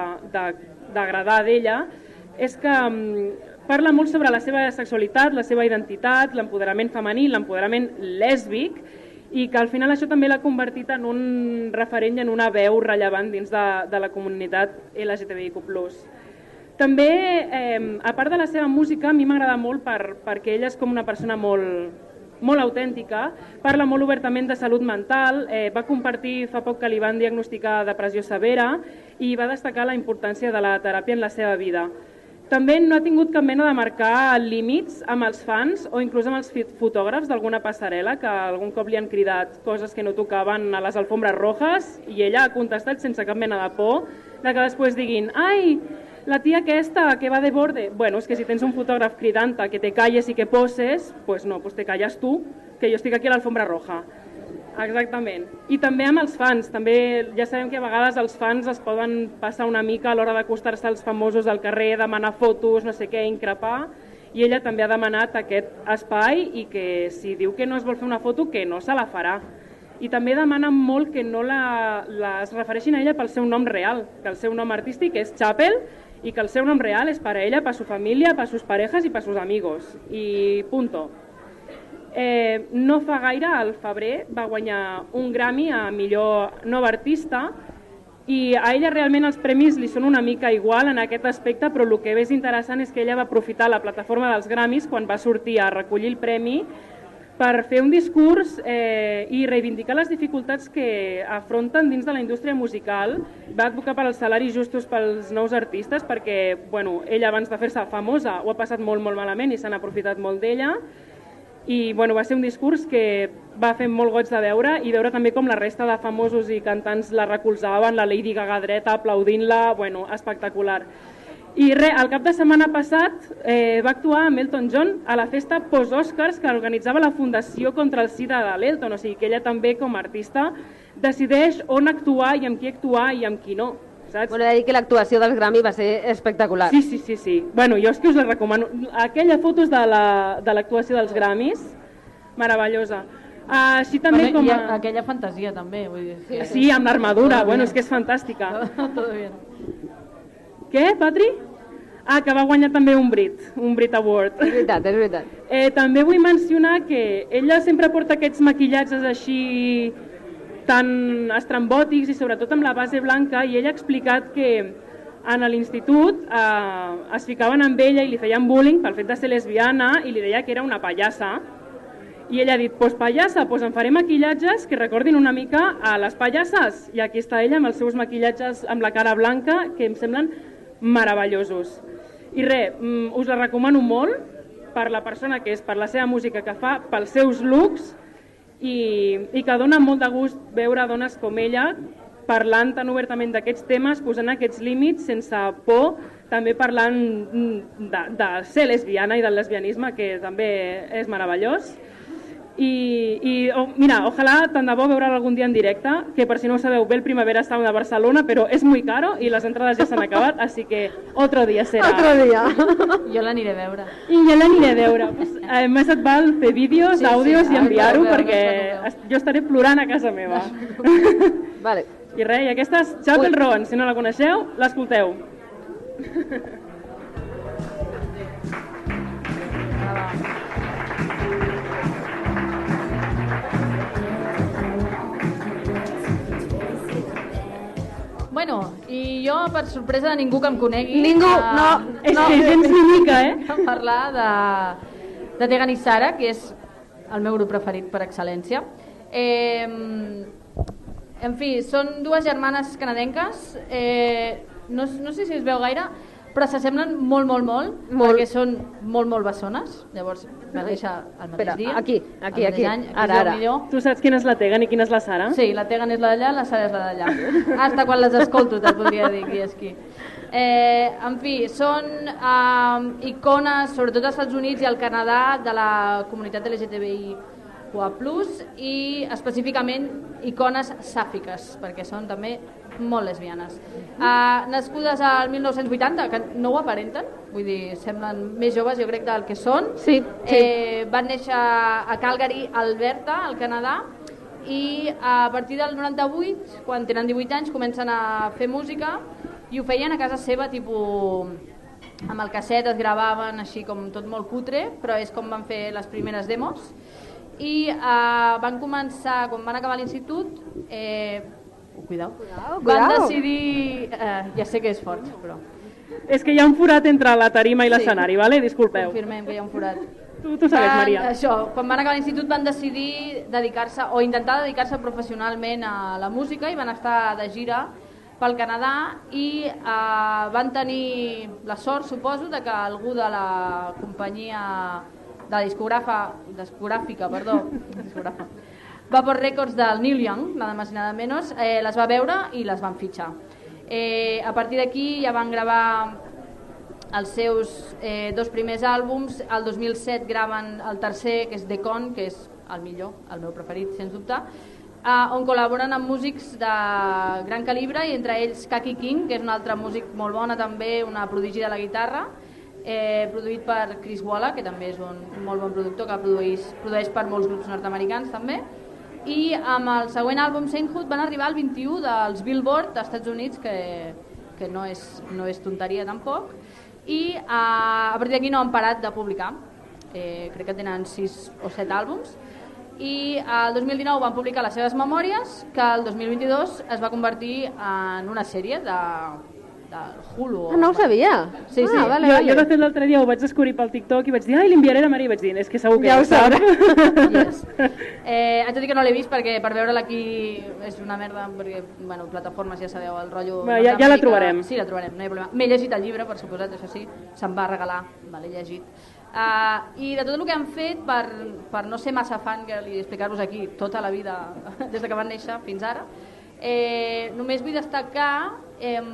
d'agradar de, de, d'ella, és que um, parla molt sobre la seva sexualitat, la seva identitat, l'empoderament femení, l'empoderament lèsbic, i que al final això també l'ha convertit en un referent i en una veu rellevant dins de, de la comunitat L G T B I Q plus. També, eh, a part de la seva música, a mi m'agrada molt per, perquè ella és com una persona molt, molt autèntica, parla molt obertament de salut mental, eh, va compartir fa poc que li van diagnosticar depressió severa i va destacar la importància de la teràpia en la seva vida. També no ha tingut cap mena de marcar límits amb els fans o inclús amb els fotògrafs d'alguna passarel·la que algun cop li han cridat coses que no tocaven a les alfombres rojas i ella ha contestat sense cap mena de por de que després diguin «Ai, la tia aquesta que va de borde». Bueno, és que si tens un fotògraf cridant-te que te calles i que poses, pues no, pues te calles tu, que jo estic aquí a l'alfombra roja. Exactament. I també amb els fans, també ja sabem que a vegades els fans es poden passar una mica a l'hora d'acostar-se als famosos al carrer, demanar fotos, no sé què, increpar, i ella també ha demanat aquest espai i que si diu que no es vol fer una foto, que no se la farà. I també demana molt que no la, la es refereixin a ella pel seu nom real, que el seu nom artístic és Chapel i que el seu nom real és per a ella, per a su família, per a sus parejas i per a sus amigos. I punto. Eh, no fa gaire, al febrer, va guanyar un Grammy a millor nova artista i a ella realment els premis li són una mica igual en aquest aspecte, però el que és interessant és que ella va aprofitar la plataforma dels Grammys quan va sortir a recollir el premi per fer un discurs eh, i reivindicar les dificultats que afronten dins de la indústria musical. Va advocar per als salaris justos pels nous artistes perquè bueno, ella abans de fer-se famosa ho ha passat molt, molt malament i s'han aprofitat molt d'ella. I bueno, va ser un discurs que va fer molt goig de veure i veure també com la resta de famosos i cantants la recolzaven, la Lady Gaga dreta aplaudint-la, bueno, espectacular. I res, el cap de setmana passat eh, va actuar amb Elton John a la festa post-Oscars que organitzava la Fundació contra el Sida de l'Elton, o sigui que ella també com a artista decideix on actuar i amb qui actuar i amb qui no. Saps?
Bueno, he de dir que l'actuació dels Grammy va ser espectacular.
Sí, sí, sí, sí. Bueno, jo és que us la recomano. Aquella foto és de l'actuació la, de dels Grammys, meravellosa. Uh, així també
bueno,
com
a...
a...
aquella fantasia també, vull dir.
Sí, sí amb l'armadura, bueno, és que és fantàstica.
Tot bé.
Què, Patri? Ah, que va guanyar també un Brit, un Brit Award.
És veritat, és veritat.
Eh, també vull mencionar que ella sempre porta aquests maquillatges així tan estrambòtics i sobretot amb la base blanca i ella ha explicat que en l'institut eh, es ficaven amb ella i li feien bullying pel fet de ser lesbiana i li deia que era una pallassa i ella ha dit, pues pallassa, pues em faré maquillatges que recordin una mica a les pallasses i aquí està ella amb els seus maquillatges amb la cara blanca que em semblen meravellosos i res, us la recomano molt per la persona que és, per la seva música que fa, pels seus looks i, i que dona molt de gust veure dones com ella parlant tan obertament d'aquests temes, posant aquests límits sense por, també parlant de, de ser lesbiana i del lesbianisme, que també és meravellós. I, i oh, mira, ojalà tant de bo veure'l algun dia en directe, que per si no ho sabeu, ve el Primavera Sound de Barcelona, però és muy caro i les entrades ja s'han acabat, així que otro dia serà.
Otro dia.
Jo l'aniré a veure.
I jo l'aniré a veure. Pues, a més et val fer vídeos, sí, àudios sí, i enviar-ho, perquè jo estaré plorant a casa meva.
Vale.
I res, i aquesta és Chapel Roan, si no la coneixeu, l'escolteu.
Bueno, i jo, per sorpresa de ningú que em conegui...
Ningú,
uh,
no,
és
no.
que gens ni mica, eh?
Vam parlar de, de Tegan i Sara, que és el meu grup preferit per excel·lència. Eh, en fi, són dues germanes canadenques, eh, no, no sé si es veu gaire, però s'assemblen molt, molt, molt, molt, perquè són molt, molt bessones. Llavors, va néixer el mateix
Espera,
dia,
aquí, aquí, aquí.
any, aquí
Ara, ara.
millor.
Tu saps quina és la Tegan i quina és la Sara?
Sí, la Tegan és la d'allà, la Sara és la d'allà. Hasta quan les escolto, te'l podria dir qui és qui. Eh, en fi, són eh, icones, sobretot als Estats Units i al Canadà, de la comunitat L G T B I Q A plus, i específicament icones sàfiques, perquè són també molt lesbianes. Uh, nascudes al mil nou-cents vuitanta, que no ho aparenten, vull dir, semblen més joves, jo crec, del que són.
Sí, sí.
Eh, van néixer a Calgary, Alberta, al Canadà, i a partir del noranta-vuit, quan tenen divuit anys, comencen a fer música, i ho feien a casa seva, tipus, amb el casset es gravaven així com tot molt cutre, però és com van fer les primeres demos. I uh, van començar, quan van acabar l'institut, eh, Cuidao.
Cuidao,
Van
cuidao.
decidir... Eh, ja sé que és fort, però...
És que hi ha un forat entre la tarima i l'escenari,
Sí.
vale? Disculpeu.
Confirmem que hi ha un forat.
Tu, tu segueix,
Van-
Maria.
Això, quan van acabar l'institut van decidir dedicar-se, o intentar dedicar-se professionalment a la música, i van estar de gira pel Canadà, i eh, van tenir la sort, suposo, de que algú de la companyia de la discogràfa, discogràfica, perdó, discogràfa, Vapor Records del Neil Young, nada más y nada menos, eh, les va veure i les van fitxar. Eh, a partir d'aquí ja van gravar els seus eh, dos primers àlbums. El dos mil set graven el tercer, que és The Con, que és el millor, el meu preferit, sens dubte, eh, on col·laboren amb músics de gran calibre, i entre ells Kaki King, que és un altre músic molt bona també, una prodigi de la guitarra, eh, produït per Chris Walla, que també és un molt bon productor, que produeix, produeix per molts grups nord-americans també. I amb el següent àlbum, Sainthood, van arribar al vint-i-u dels Billboard dels Estats Units, que, que no, és, no és tonteria tampoc, i a, a partir d'aquí no han parat de publicar. Eh, crec que tenen sis o set àlbums, i el dos mil dinou van publicar les seves memòries, que el dos mil vint-i-dos es va convertir en una sèrie de, de Hulu.
Ah, no ho sabia.
Sí, sí.
Ah, vale,
Jo,
vale.
jo de fet l'altre dia ho vaig descobrir pel TikTok i vaig dir, ai, l'enviaré a la Maria, i vaig dir, és que segur que
Ja
ja,
ho sabrà.
Yes. Eh, haig de dir que no l'he vist perquè per veure-la aquí és una merda, perquè, bueno, plataformes ja sabeu, el rotllo...
Va, ja- ja la trobarem.
Sí, la trobarem, no hi ha problema. M'he llegit el llibre, per suposat, això sí, se'm va regalar, me l'he llegit. Uh, I de tot el que han fet, per, per no ser massa fangirl i explicar-vos aquí tota la vida, des de que van néixer fins ara, eh, només vull destacar... Eh,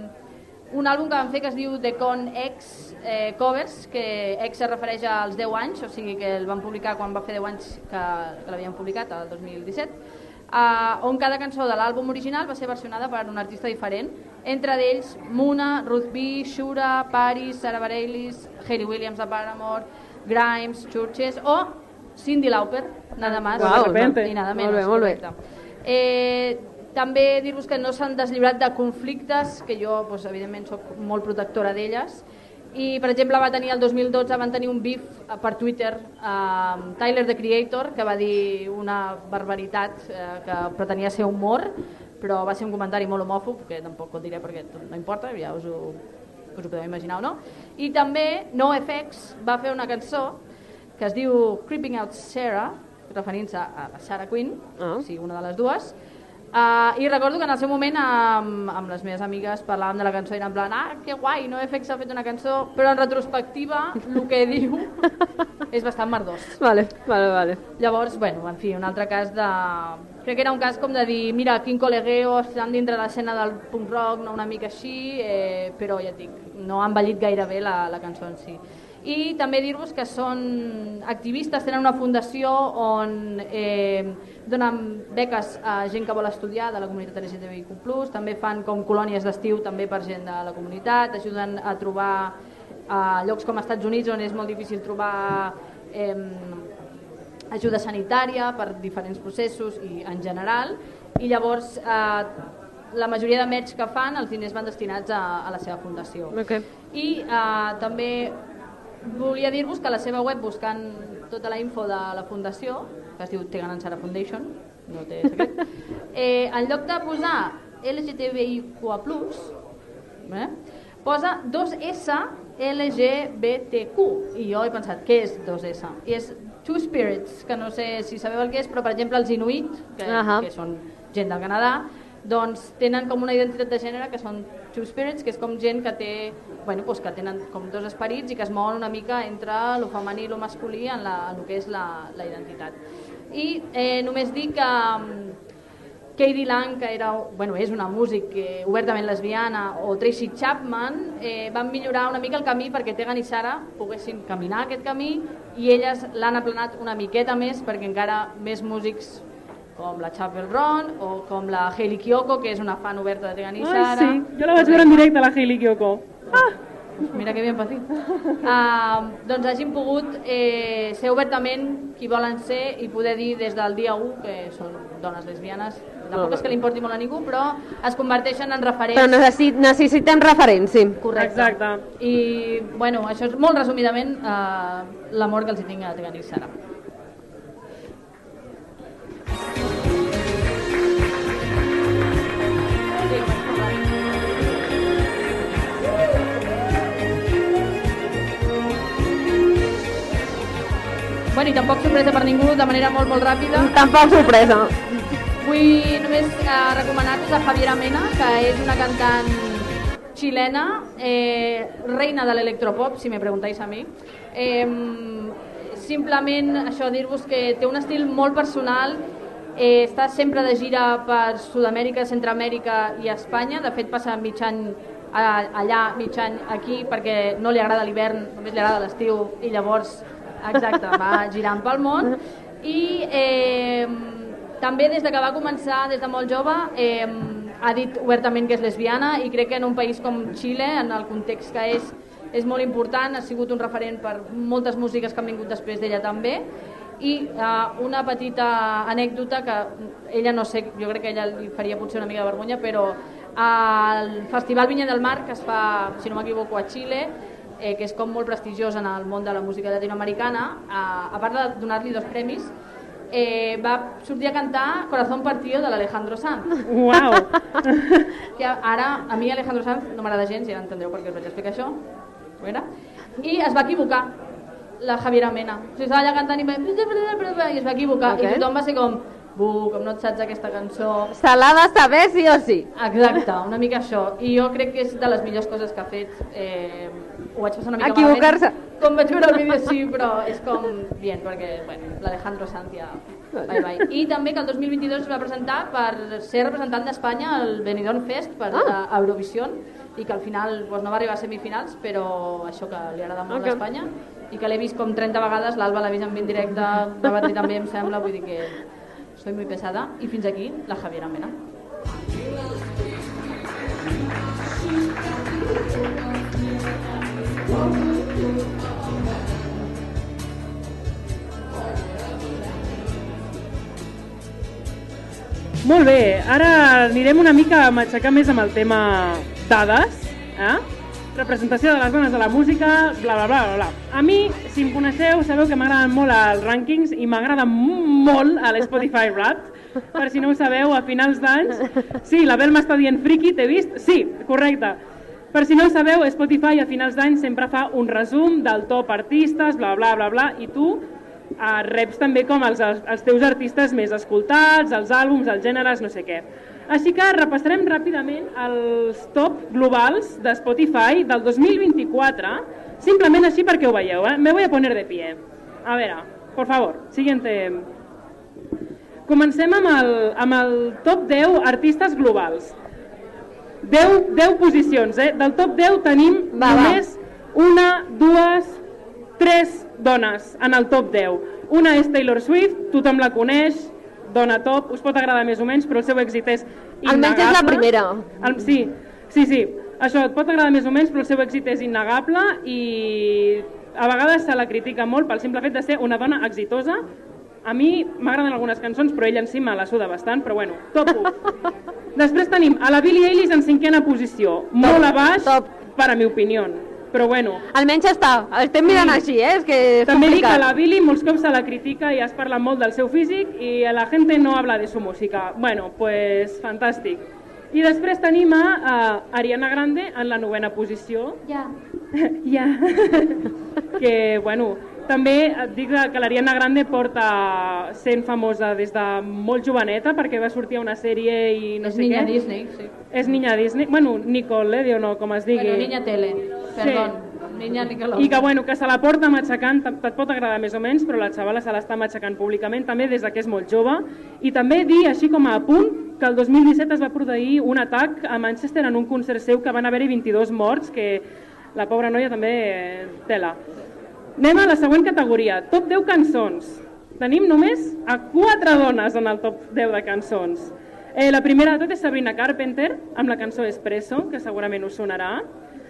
un àlbum que van fer que es diu The Con X eh, Covers, que X es refereix als deu anys, o sigui que el van publicar quan va fer deu anys que, que l'havien publicat, el dos mil disset, eh, on cada cançó de l'àlbum original va ser versionada per un artista diferent, entre d'ells Muna, Ruth B, Shura, Paris, Sarah Bareilles, Hayley Williams de Paramore, Grimes, Churches o Cyndi Lauper, nada más,
Uau,
de repente, i nada
molt
menos.
bé, molt bé.
Correcte. Eh, També dir-vos que no s'han deslliurat de conflictes, que jo, doncs, evidentment, soc molt protectora d'elles. I, per exemple, va tenir el dos mil dotze van tenir un beef per Twitter amb Tyler, the Creator, que va dir una barbaritat eh, que pretenia ser humor, però va ser un comentari molt homòfob, que tampoc ho diré perquè no importa, ja us ho, us ho podeu imaginar o no. I també NoFX va fer una cançó que es diu Creeping Out Sarah, referint-se a la Sarah Quinn,
Ah.
o sigui, una de les dues, Uh, I recordo que en el seu moment amb, amb les meves amigues parlàvem de la cançó i en plan, ah, que guai, no F X ha fet una cançó, però en retrospectiva el que diu és bastant merdós.
Vale, vale, vale.
Llavors, bueno, en fi, un altre cas de... Crec que era un cas com de dir, mira, quin col·legueo, estan dintre l'escena del punk rock, no, una mica així, eh, però ja et dic, no ha envellit gaire bé la, la cançó en si. I també dir-vos que són activistes, tenen una fundació on eh, donen beques a gent que vol estudiar de la comunitat L G T B I Q plus, també fan com colònies d'estiu també per gent de la comunitat, ajuden a trobar a llocs com als Estats Units on és molt difícil trobar eh, ajuda sanitària per diferents processos i en general, i llavors eh, la majoria de merch que fan els diners van destinats a, a la seva fundació.
Okay.
I eh, també volia dir-vos que a la seva web, buscant tota la info de la fundació, que es diu Tegan Ansara Foundation, no té secret, eh, en lloc de posar L G T B I Q plus, eh, posa dos S L G B T Q, i jo he pensat, què és dos S? I és Two Spirits, que no sé si sabeu el que és, però per exemple els Inuit, que, uh -huh. que són gent del Canadà, doncs tenen com una identitat de gènere que són Two Spirits, que és com gent que té, bueno, doncs que tenen com dos esperits i que es mouen una mica entre el femení i el masculí en, la, en el que és la, la identitat. I eh, només dic que um, Katie Lang, que era, bueno, és una músic eh, obertament lesbiana, o Tracy Chapman, eh, van millorar una mica el camí perquè Tegan i Sara poguessin caminar aquest camí, i elles l'han aplanat una miqueta més perquè encara més músics com la Chapel Ron o com la Hayley Kiyoko, que és una fan oberta de Tegan i Sara.
Ai, sí, jo la vaig veure en directe, la Hayley Kiyoko. Ah!
Mira que bien patit. Uh, doncs hagin pogut eh, ser obertament qui volen ser i poder dir des del dia u que són dones lesbianes. Tampoc és que li importi molt a ningú, però es converteixen en referents.
Però necessit, necessitem referents, sí.
Correcte.
Exacte.
I, bueno, això és molt resumidament uh, l'amor que els hi tinc a Tegan i Sara. Bueno, i tampoc sorpresa per ningú, de manera molt, molt ràpida.
Tampoc sorpresa.
Vull només eh, recomanar-vos a Javiera Mena, que és una cantant xilena, eh, reina de l'electropop, si me preguntáis a mi. Eh, simplement això, dir-vos que té un estil molt personal, eh, està sempre de gira per Sud-amèrica, Centroamèrica i Espanya. De fet, passa mig any allà, mig any aquí, perquè no li agrada l'hivern, només li agrada l'estiu, i llavors, exacte, va girant pel món. I eh, també des de que va començar, des de molt jove, eh, ha dit obertament que és lesbiana, i crec que en un país com Xile, en el context que és, és molt important, ha sigut un referent per moltes músiques que han vingut després d'ella també. I uh, una petita anècdota que ella no sé, jo crec que ella li faria potser una mica de vergonya, però al Festival Vinya del Mar, que es fa, si no m'equivoco, a Xile, eh, que és com molt prestigiós en el món de la música llatinoamericana, uh, a part de donar-li dos premis, eh, va sortir a cantar Corazón Partido de l'Alejandro Sanz.
Uau!
Que ara, a mi Alejandro Sanz no m'agrada gens, ja entendreu per què us vaig explicar això. Bueno. I es va equivocar, la Javiera Mena. O sigui, estava allà cantant i, i es va equivocar. Okay. I tothom va ser com, buh, com no et saps aquesta cançó.
Se l'ha de saber sí o sí.
Exacte, una mica això. I jo crec que és de les millors coses que ha fet. Eh, ho vaig passar una mica
equivocar-se.
Com vaig veure el vídeo, sí, però és com bien, perquè, bueno, l'Alejandro Sanz ja... Bye, bye. I també que el dos mil vint-i-dos es va presentar per ser representant d'Espanya al Benidorm Fest, per ah. a Eurovision, i que al final doncs, no va arribar a semifinals, però això que li agrada molt okay. d'Espanya, i que l'he vist com trenta vegades, l'Alba l'ha vist en vint directe, la Batri també em sembla, vull dir que soy muy pesada, i fins aquí la Javiera Mena.
Molt bé, ara anirem una mica a matxacar més amb el tema dades, eh? Representació de les dones de la música, bla, bla, bla, bla. A mi, si em coneixeu, sabeu que m'agraden molt els rànquings i m'agrada molt a l'Spotify Wrapped. Per si no ho sabeu, a finals d'anys... Sí, la Bel m'està dient friki, t'he vist? Sí, correcte. Per si no ho sabeu, Spotify a finals d'any sempre fa un resum del top artistes, bla, bla, bla, bla, i tu uh, reps també com els, els teus artistes més escoltats, els àlbums, els gèneres, no sé què. Així que repassarem ràpidament els top globals de Spotify del dos mil vint-i-quatre, simplement així perquè ho veieu, eh? Me voy a poner de pie. A veure, por favor, siguiente. Comencem amb el, amb el top deu artistes globals. deu, deu posicions, eh? Del top deu tenim
va,
només va. una, dues, tres dones en el top deu. Una és Taylor Swift, tothom la coneix, dona top, us pot agradar més o menys, però el seu èxit és innegable.
Almenys és la primera.
El, sí, sí, sí. Això et pot agradar més o menys, però el seu èxit és innegable i a vegades se la critica molt pel simple fet de ser una dona exitosa. A mi m'agraden algunes cançons, però ella en si me la suda bastant, però bueno, top u. Després tenim a la Billie Eilish en cinquena posició, top, molt a baix, top. Per a mi opinió, però bueno.
Almenys està, estem mirant sí. Així, eh? És que és
també
complicat.
dic que la Billie molts cops se la critica i es parla molt del seu físic i la gent no habla de su música. Bueno, pues fantàstic. I després tenim a, a Ariana Grande en la novena posició.
Ja.
Ja. Que, bueno, també et dic que l'Ariana Grande porta sent famosa des de molt joveneta perquè va sortir a una sèrie i no
és
sé
niña
què.
Disney, sí.
És niña Disney. Bueno, Nicole, o no, com es digui.
Bueno, niña tele, perdón. Sí. Niña Nickelodeon.
I que, bueno, que se la porta matxacant, et pot agradar més o menys, però la xavala se l'està matxacant públicament també des que és molt jove. I també dir, així com a apunt, que el dos mil disset es va produir un atac a Manchester en un concert seu que van haver-hi vint-i-dos morts, que la pobra noia també eh, tela. Anem a la següent categoria, top deu cançons. Tenim només a quatre dones en el top deu de cançons. Eh, la primera de tot és Sabrina Carpenter, amb la cançó Espresso, que segurament us sonarà.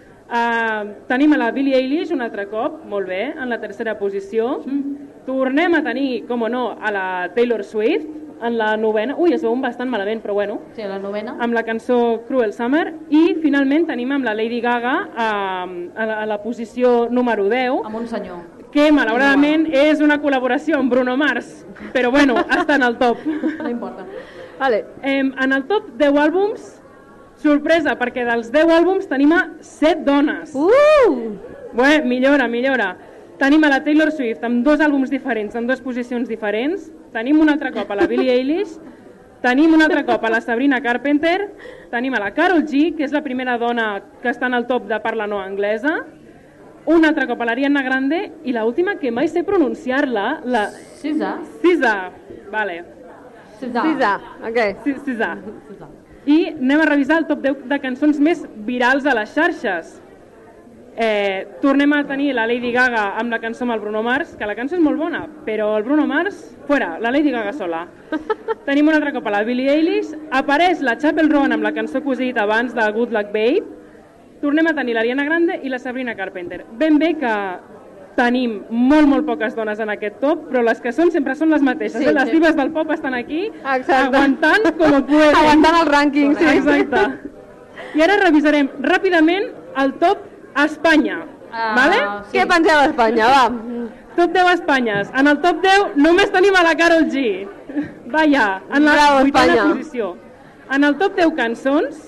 Uh, tenim a la Billie Eilish un altre cop, molt bé, en la tercera posició. Mm. Tornem a tenir, com o no, a la Taylor Swift, en la novena. Ui, es veuen bastant malament, però bueno.
Sí, a la novena.
Amb la cançó Cruel Summer. I finalment tenim amb la Lady Gaga a, a, la, a la posició número deu.
Amb un senyor.
Que malauradament és una col·laboració amb Bruno Mars, però bueno, està en el top.
No importa.
Vale. Eh, en el top deu àlbums, sorpresa, perquè dels deu àlbums tenim a set dones.
Uh!
Bé, millora, millora. Tenim a la Taylor Swift amb dos àlbums diferents, en dues posicions diferents. Tenim un altre cop a la Billie Eilish. Tenim un altre cop a la Sabrina Carpenter. Tenim a la Karol G, que és la primera dona que està en el top de parla no anglesa. Un altre cop a l'Ariana Grande. I l'última, que mai sé pronunciar-la, la...
S Z A.
S Z A, vale.
S Z A.
S Z A, ok.
S Z A. I anem a revisar el top deu de cançons més virals a les xarxes. Eh, tornem a tenir la Lady Gaga amb la cançó amb el Bruno Mars, que la cançó és molt bona, però el Bruno Mars, fora, la Lady Gaga sola. Tenim un altre cop a la Billie Eilish, apareix la Chappell Roan amb la cançó que us he dit abans de Good Luck Babe, tornem a tenir l'Ariana Grande i la Sabrina Carpenter. Ben bé que tenim molt, molt poques dones en aquest top, però les que són sempre són les mateixes. Sí, les sí. divas del pop estan aquí, exacte, aguantant com ho pueden.
Aguantant el rànquing, sí.
Exacte. I ara revisarem ràpidament el top a Espanya,
uh,
vale?
Sí.
Què penseu a Espanya, va?
Top deu a Espanyes. En el top deu només tenim a la Karol G. Vaja, en la
Bravo,
vuitena
Espanya.
posició. En el top deu cançons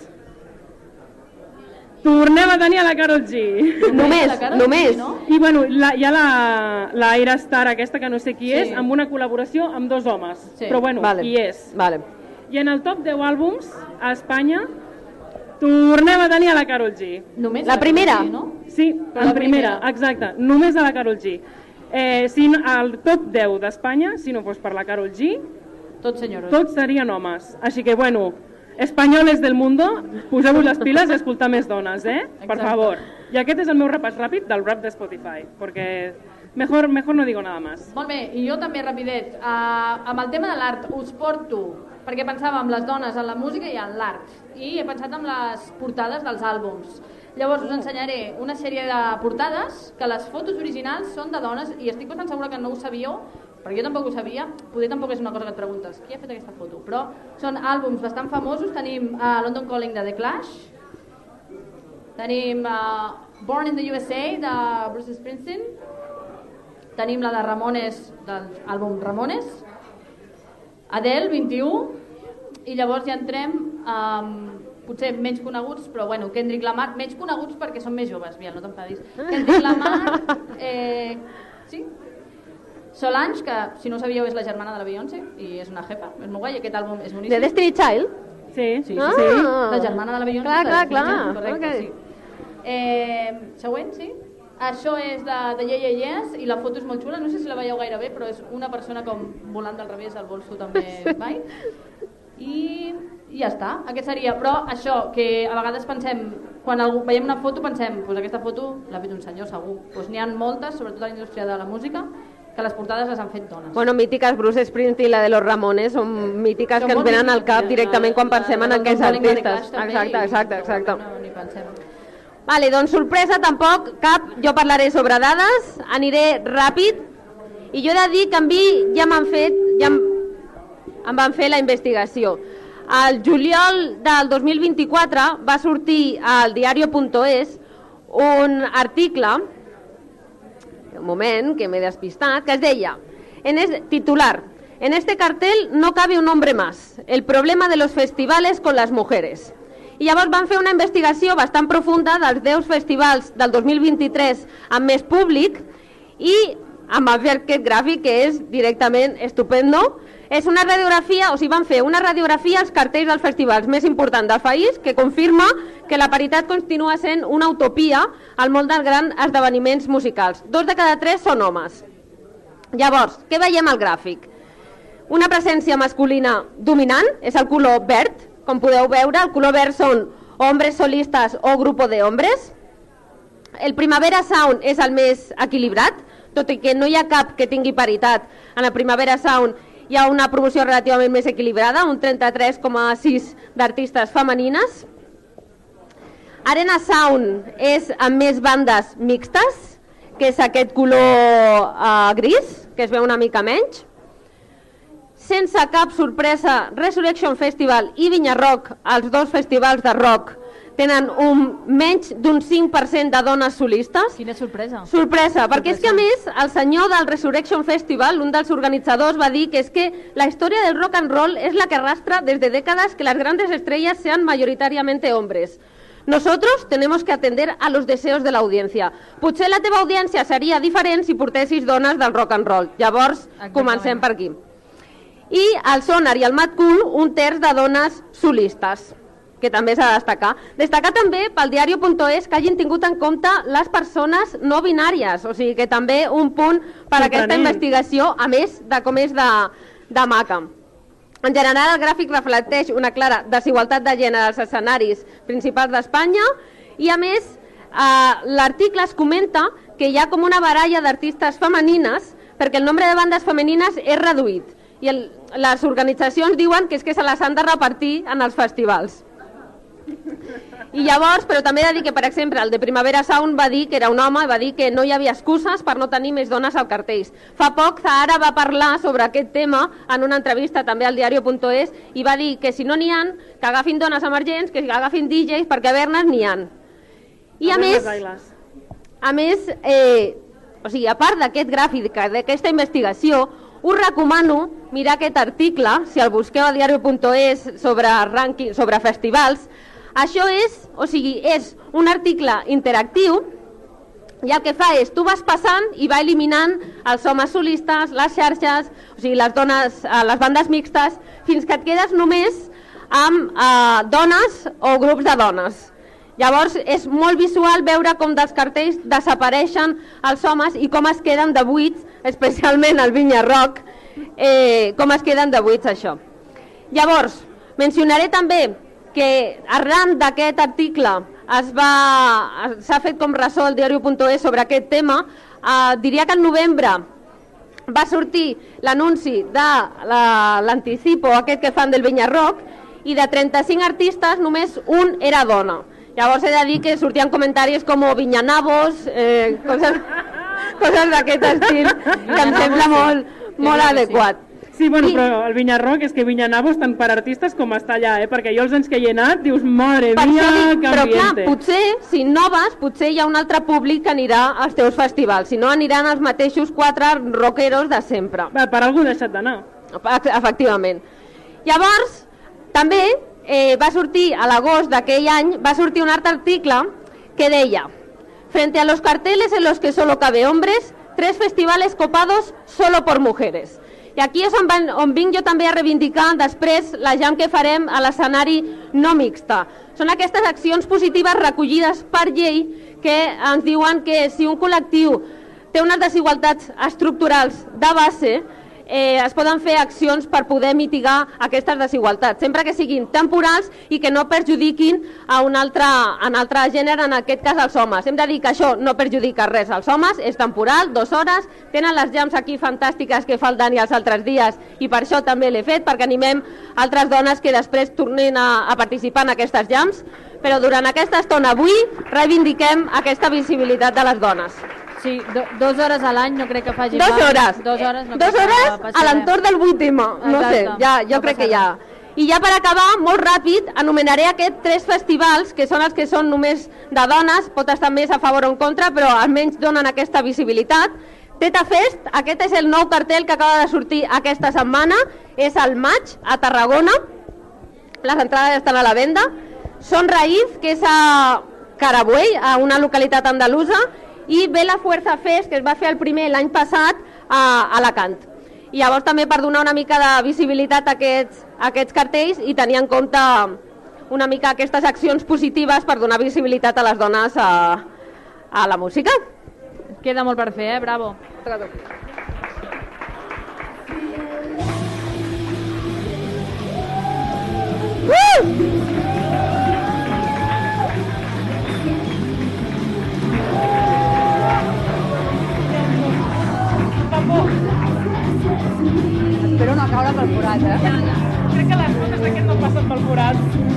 tornem a tenir a la Karol G.
Només, només.
No?
I bueno, la, hi ha la, la Aira Star aquesta que no sé qui
Sí.
és, amb una col·laboració amb dos homes.
Sí.
Però bueno,
Vale.
qui és?
Vale.
I en el top deu àlbums a Espanya tornem a tenir a la Karol G.
Només
La primera?
G, no?
Sí,
Però
la
la
primera,
primera.
exacte, només a la Karol G. Eh, si no, el top deu d'Espanya, si no fos per la Karol G,
Tots senyors.
tots serien homes. Així que, bueno, espanyoles del mundo, poseu-vos les piles i escoltar més dones, eh? Per
Exacte.
favor. I aquest és el meu repàs ràpid del rap de Spotify, perquè mejor, mejor no digo nada más.
Molt bé, i jo també, rapidet, uh, amb el tema de l'art us porto, perquè pensava en les dones, en la música i en l'art, i he pensat en les portades dels àlbums. Llavors us ensenyaré una sèrie de portades que les fotos originals són de dones i estic bastant segura que no ho sabíeu, perquè jo tampoc ho sabia, poder tampoc és una cosa que et preguntes, qui ha fet aquesta foto? Però són àlbums bastant famosos, tenim uh, London Calling de The Clash, tenim uh, Born in the U S A de Bruce Springsteen, tenim la de Ramones, del àlbum Ramones, Adele, vint-i-u, i llavors ja entrem amb potser menys coneguts, però bueno, Kendrick Lamar, menys coneguts perquè són més joves, Biel, no t'enfadis. Kendrick Lamar, eh, sí? Solange, que si no ho sabíeu és la germana de la Beyoncé i és una jefa, és molt guai, aquest àlbum és boníssim.
De Destiny Child?
Sí,
Sí, sí,
Ah.
sí. La germana de la Beyoncé.
Clar,
és
clar,
la Destiny
clar.
Child, correcte,
Ok.
sí. Eh, següent, sí. Això és de, de Yeah Yeah Yes i la foto és molt xula, no sé si la veieu gaire bé, però és una persona com volant del revés, el bolso també vai. I, i ja està, aquest seria. Però això, que a vegades pensem, quan algú, veiem una foto pensem, pues aquesta foto l'ha fet un senyor segur. Pues n'hi ha moltes, sobretot a la indústria de la música, que les portades les han fet dones.
Bueno, mítiques Bruce Springsteen i la de los Ramones són mítiques
Són
que ens
molt
venen al
mítiques,
cap
la-
directament quan
la-
pensem en
la-
aquests
la- la- la- la-
artistes.
també,
Exacte,
i-
exacte, exacte.
No, ni pensem.
Vale, doncs sorpresa tampoc cap, jo parlaré sobre dades, aniré ràpid i jo he de dir que a mi ja m'han fet, ja em, em van fer la investigació. Al juliol del dos mil vint-i-quatre va sortir al diario punto es un article, un moment que m'he despistat, que es deia, en es, titular, en este cartel no cabe un hombre más, el problema de los festivales con las mujeres. I llavors van fer una investigació bastant profunda dels deu festivals del dos mil vint-i-tres amb més públic i amb aquest gràfic que és directament estupendo. És una radiografia, o sigui, van fer una radiografia als cartells dels festivals més importants del país que confirma que la paritat continua sent una utopia al món dels grans esdeveniments musicals. Dos de cada tres són homes. Llavors, què veiem al gràfic? Una presència masculina dominant, és el color verd, com podeu veure, el color verd són hombres solistes o grupo de hombres. El Primavera Sound és el més equilibrat, tot i que no hi ha cap que tingui paritat. En el Primavera Sound hi ha una promoció relativament més equilibrada, un trenta-tres coma sis d'artistes femenines. Arena Sound és amb més bandes mixtes, que és aquest color uh, gris, que es veu una mica menys. Sense cap sorpresa, Resurrection Festival i Vinya Rock, els dos festivals de rock, tenen un menys d'un cinc per cent de dones solistes.
Quina sorpresa.
Sorpresa, perquè és que a més el senyor del Resurrection Festival, un dels organitzadors, va dir que és que la història del rock and roll es la que arrastra desde décadas que las grandes estrellas sean mayoritariamente hombres. Nosotros tenemos que atender a los deseos de la audiencia. Potser la teva audiència seria diferent si portessis dones del rock and roll. Llavors,
Exactament.
comencem per aquí. I el Sonar i el Mad Cool, un terç de dones solistes, que també s'ha de destacar. Destacar també pel diario punto es que hagin tingut en compte les persones no binàries, o sigui que també un punt per aquesta investigació, a més de com és de, de maca. En general, el gràfic reflecteix una clara desigualtat de gènere als escenaris principals d'Espanya i, a més, eh, l'article es comenta que hi ha com una baralla d'artistes femenines perquè el nombre de bandes femenines és reduït i el, les organitzacions diuen que és que se les han de repartir en els festivals. I llavors, però també he de dir que, per exemple, el de Primavera Sound va dir que era un home i va dir que no hi havia excuses per no tenir més dones al cartells. Fa poc Zahara va parlar sobre aquest tema en una entrevista també al diario punto es i va dir que si no n'hi ha, que agafin dones emergents, que agafin D Js, perquè a Bernes n'hi ha. I a, a més, a més eh, o sigui, a part d'aquest gràfic, d'aquesta investigació, us recomano mirar aquest article, si el busqueu a diario punto es sobre, ranking, sobre festivals. Això és, o sigui, és un article interactiu i el que fa és, tu vas passant i va eliminant els homes solistes, les xarxes, o sigui, les dones, les bandes mixtes, fins que et quedes només amb eh, dones o grups de dones. Llavors és molt visual veure com dels cartells desapareixen els homes i com es queden de buits, especialment al Vinya Rock, eh, com es queden de buits això. Llavors, mencionaré també que arran d'aquest article es va, s'ha fet com ressò al diario punto es sobre aquest tema. Eh, diria que en novembre va sortir l'anunci de l'anticipo aquest que fan del Vinya Rock i de trenta-cinc artistes només un era dona. Llavors he de dir que sortien comentaris com Viñanabos, eh, coses, coses d'aquest estil, que em sembla molt, molt adequat.
Sí, bueno,
I,
però el Vinya Rock és que Viñanabos tant per artistes com està allà, eh? Perquè jo els anys que hi he anat, dius, mare mia, que
però clar,
ambiente.
potser, si no vas, potser hi ha un altre públic que anirà als teus festivals, si no aniran els mateixos quatre rockeros de sempre.
Va, per algú he deixat d'anar.
Efectivament. Llavors, també eh, va sortir, a l'agost d'aquell any, va sortir un altre article que deia: frente a los carteles en los que solo cabe hombres, tres festivales copados solo por mujeres. I aquí és on, van, on vinc jo també a reivindicar després la jam que farem a l'escenari no mixta. Són aquestes accions positives recollides per llei que ens diuen que si un col·lectiu té unes desigualtats estructurals de base, eh, es poden fer accions per poder mitigar aquestes desigualtats, sempre que siguin temporals i que no perjudiquin a un altre, a un altre gènere, en aquest cas els homes. Hem de dir que això no perjudica res als homes, és temporal, dues hores, tenen les jams aquí fantàstiques que fa el Dani els altres dies i per això també l'he fet, perquè animem altres dones que després tornin a, a participar en aquestes jams, però durant aquesta estona avui reivindiquem aquesta visibilitat de les dones.
Sí, do, dues hores a l'any no crec que faci
Dos
mal.
hores.
Dos hores, no
Dos hores a l'entorn del vuit eme. No sé, ja, jo
no
crec que
res.
ja. I ja per acabar, molt ràpid, anomenaré aquests tres festivals, que són els que són només de dones, pot estar més a favor o en contra, però almenys donen aquesta visibilitat. Teta Fest, aquest és el nou cartell que acaba de sortir aquesta setmana, és al maig, a Tarragona, les entrades estan a la venda. Son Raïz, que és a Carabuell, a una localitat andalusa, i ve la Fuerza Fest, que es va fer el primer l'any passat a Alacant. I llavors també per donar una mica de visibilitat a aquests, a aquests cartells i tenir en compte una mica aquestes accions positives per donar visibilitat a les dones a, a la música.
Queda molt per fer, eh? Bravo.
Uh!
Espero no caure pel forat, eh?
Ja, ja. Crec que les fotos d'aquest no passen pel forat.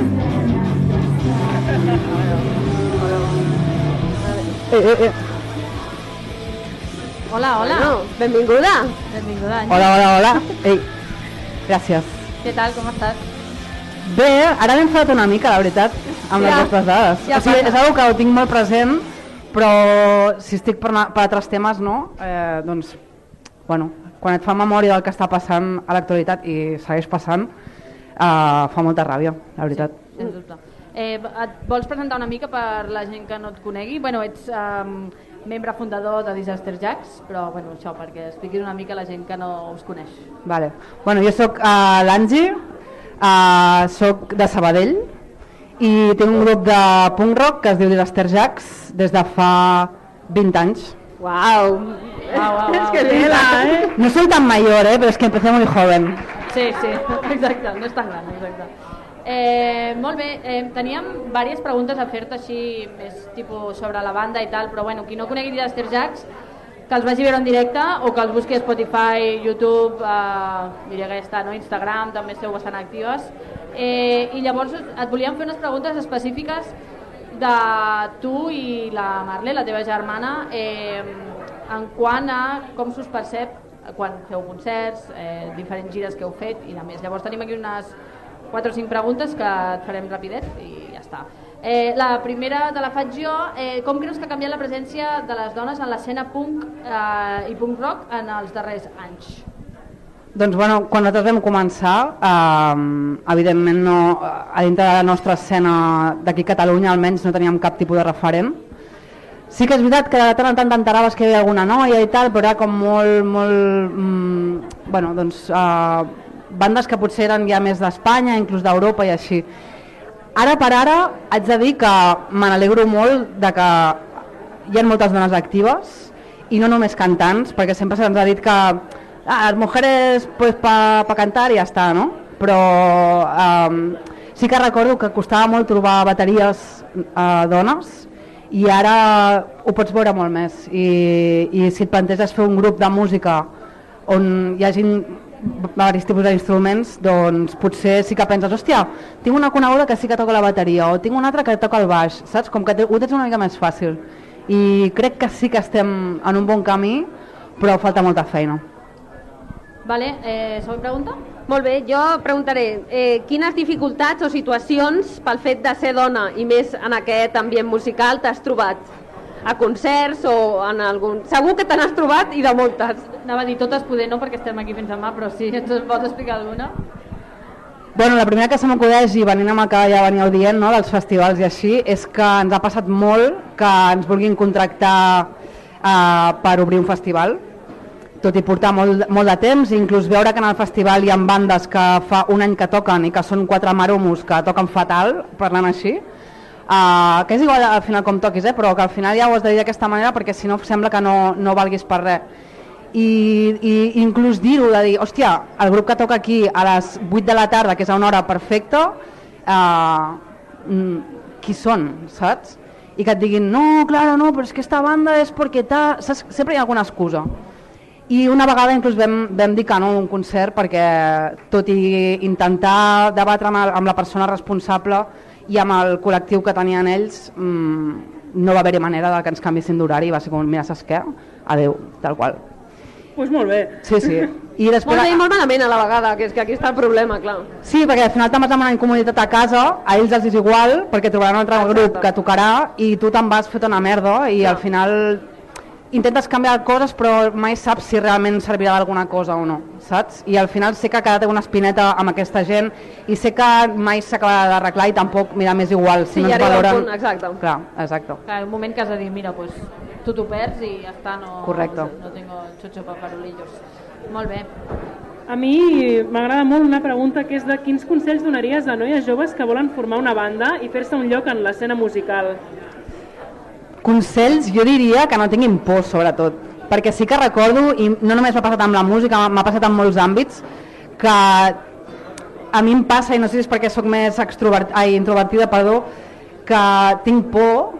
Eh, eh, eh.
Hola, hola.
Bueno, benvinguda.
Benvinguda, Àngel.
Hola, hola, hola. Ei, gràcies.
Què tal, com estàs?
Bé, ara m'he enfadat una mica, la veritat, amb
Ja.
les vostres dades.
Ja
o sigui,
passa.
és una que ho tinc molt present, però si estic per, per altres temes, no? Eh, doncs, bueno, quan et fa memòria del que està passant a l'actualitat i segueix passant, eh, fa molta ràbia, la veritat.
Sí, sens dubte. Eh, et vols presentar una mica per la gent que no et conegui? Bueno, ets um, membre fundador de Disaster Jacks, però bueno, això, perquè expliquis una mica a la gent que no us coneix.
Vale. Bueno, jo sóc uh, l'Angi, uh, sóc de Sabadell i tinc un grup de punk rock que es diu Disaster Jacks des de fa vint anys.
Uau.
Uau, uau,
És
uau.
que tela, eh?
No soy tan mayor, eh, pero es que empecé muy joven.
Sí, sí, exacte, no és tan gran, exacte. Eh, molt bé, eh, teníem diverses preguntes a fer-te així, més tipus sobre la banda i tal, però bueno, qui no conegui Disaster Jacks, que els vagi veure en directe o que els busqui a Spotify, YouTube, eh, diria que ja està, no? Instagram, també esteu bastant actives. Eh, I llavors et volíem fer unes preguntes específiques de tu i la Marle, la teva germana, eh, en quant a com s'us percep quan feu concerts, eh, diferents gires que heu fet i a més. Llavors tenim aquí unes quatre o cinc preguntes que et farem rapidet i ja està. Eh, la primera te la faig jo. Eh, com creus que ha canviat la presència de les dones en l'escena punk eh, i punk rock en els darrers anys?
Doncs bueno, quan nosaltres vam començar, eh, evidentment no, a dintre de la nostra escena d'aquí a Catalunya almenys no teníem cap tipus de referent. Sí que és veritat que de tant en tant t'enteraves que hi havia alguna noia i tal, però era com molt, molt, mm, bueno, doncs, eh, bandes que potser eren ja més d'Espanya, inclús d'Europa i així. Ara per ara haig de dir que me n'alegro molt de que hi ha moltes dones actives i no només cantants, perquè sempre se'ns ha dit que ah, les mujeres pues pa, pa cantar i ja està, no? Però eh, sí que recordo que costava molt trobar bateries eh, dones i ara ho pots veure molt més i, i si et planteges fer un grup de música on hi hagi diversos tipus d'instruments, doncs potser sí que penses, hòstia, tinc una coneguda que sí que toca la bateria o tinc una altra que toca el baix, saps? Com que ho tens una mica més fàcil i crec que sí que estem en un bon camí, però falta molta feina.
Vale, eh, següent pregunta?
Molt bé, jo preguntaré, eh, quines dificultats o situacions pel fet de ser dona i més en aquest ambient musical t'has trobat? A concerts o en algun... Segur que te n'has trobat i de moltes.
Anava a dir totes poder no perquè estem aquí fins demà, però sí, ens en pots explicar alguna?
Bueno, la primera que se m'acudeix, i venint amb el que ja veníeu dient, no, dels festivals i així, és que ens ha passat molt que ens vulguin contractar uh, per obrir un festival, tot i portar molt, molt de temps, inclús veure que en el festival hi ha bandes que fa un any que toquen i que són quatre maromos que toquen fatal, parlant així, uh, que és igual al final com toquis, eh? Però que al final ja ho has de dir d'aquesta manera perquè si no sembla que no, no valguis per res. I, i inclús dir-ho, de dir, hòstia, el grup que toca aquí a les vuit de la tarda, que és a una hora perfecta, uh, qui són, saps? I que et diguin, no, claro, no, però és que esta banda és perquè ta... Saps? Sempre hi ha alguna excusa. I una vegada inclús vam, vam dir que no a un concert perquè tot i intentar debatre amb, el, amb la persona responsable i amb el col·lectiu que tenien ells, mmm, no va haver-hi manera de que ens canviessin d'horari i va ser com, mira, saps què? Adéu, tal qual.
Doncs pues molt bé.
Sí, sí. I després...
Molt bé i molt malament a la vegada, que és que aquí està el problema, clar.
Sí, perquè al final te'n vas demanar incomoditat a casa, a ells els és igual, perquè trobaran un altre Exacte. grup que tocarà i tu te'n vas fet una merda i clar. Al final intentes canviar coses però mai saps si realment servirà d'alguna cosa o no, saps? I al final sé que ha quedat una espineta amb aquesta gent i sé que mai s'acaba d'arreglar i tampoc, mira, m'és igual, si
sí,
no ens valoren...
Punt, exacte.
Clar, exacte.
Clar, un moment que has de dir, mira, pues, tu t'ho perds i ja està, no,
Correcte.
no tengo chocho pa farolillos. Molt bé.
A mi m'agrada molt una pregunta que és de quins consells donaries a noies joves que volen formar una banda i fer-se un lloc en l'escena musical?
Consells, jo diria que no tinguin por, sobretot, perquè sí que recordo, i no només m'ha passat amb la música, m'ha passat en molts àmbits, que a mi em passa, i no sé si és perquè sóc més extrovert, ai, introvertida, perdó, que tinc por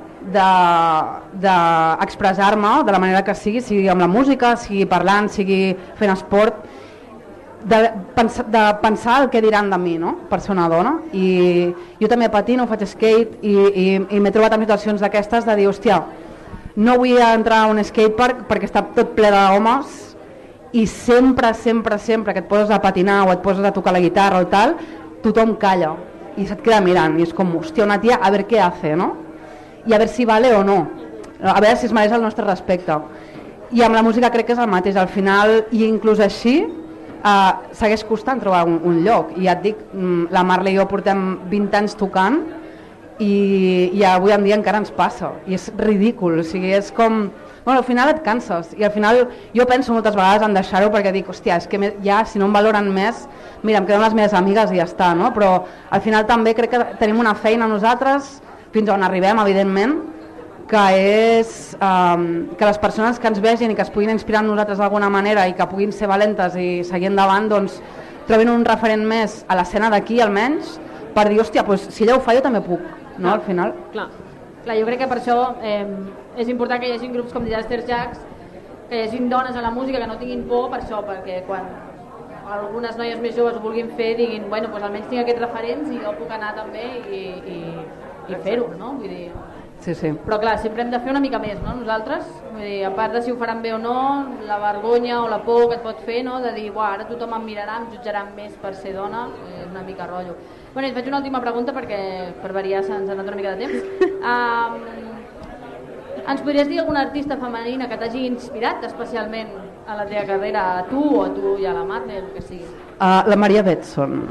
d'expressar-me de, de la manera que sigui, sigui amb la música, sigui parlant, sigui fent esport, de pensar, de pensar el que diran de mi, no? Per ser una dona. I jo també patino, faig skate i, i, i m'he trobat en situacions d'aquestes de dir, hòstia, no vull entrar a un skatepark perquè està tot ple d'homes i sempre, sempre, sempre que et poses a patinar o et poses a tocar la guitarra o tal, tothom calla i se't queda mirant i és com, hòstia, una tia, a veure què hace, no? I a veure si vale o no, a veure si es mereix el nostre respecte. I amb la música crec que és el mateix, al final, i inclús així, Uh, segueix costant trobar un, un lloc i ja et dic, la Marla i jo portem vint anys tocant i, i avui en dia encara ens passa i és ridícul, o sigui, és com bueno, al final et canses i al final jo penso moltes vegades en deixar-ho perquè dic, hòstia, és que ja si no em valoren més mira, em quedo amb les meves amigues i ja està, no? Però al final també crec que tenim una feina nosaltres fins on arribem, evidentment, que és um, que les persones que ens vegin i que es puguin inspirar en nosaltres d'alguna manera i que puguin ser valentes i seguir endavant, doncs trobin un referent més a l'escena d'aquí almenys per dir, hòstia, doncs, si ella ho fa jo també puc, no? Clar, al final.
Clar. Clar, jo crec que per això eh, és important que hi hagi grups com Disaster Jacks, que hi hagi dones a la música que no tinguin por per això, perquè quan algunes noies més joves ho vulguin fer diguin, bueno, doncs almenys tinc aquests referents i jo puc anar també i, i, i fer-ho, no? Vull dir...
Sí, sí.
Però clar, sempre hem de fer una mica més, no? Nosaltres, vull dir, a part de si ho faran bé o no, la vergonya o la por que et pot fer, no? De dir, buah, ara tothom em mirarà, em jutjarà més per ser dona, és una mica rotllo. Bueno, et faig una última pregunta perquè per variar se'ns ha anat una mica de temps. Um, ens podries dir alguna artista femenina que t'hagi inspirat especialment a la teva carrera, a tu o a tu i a la Marta, el que sigui?
Uh, la Maria Betson.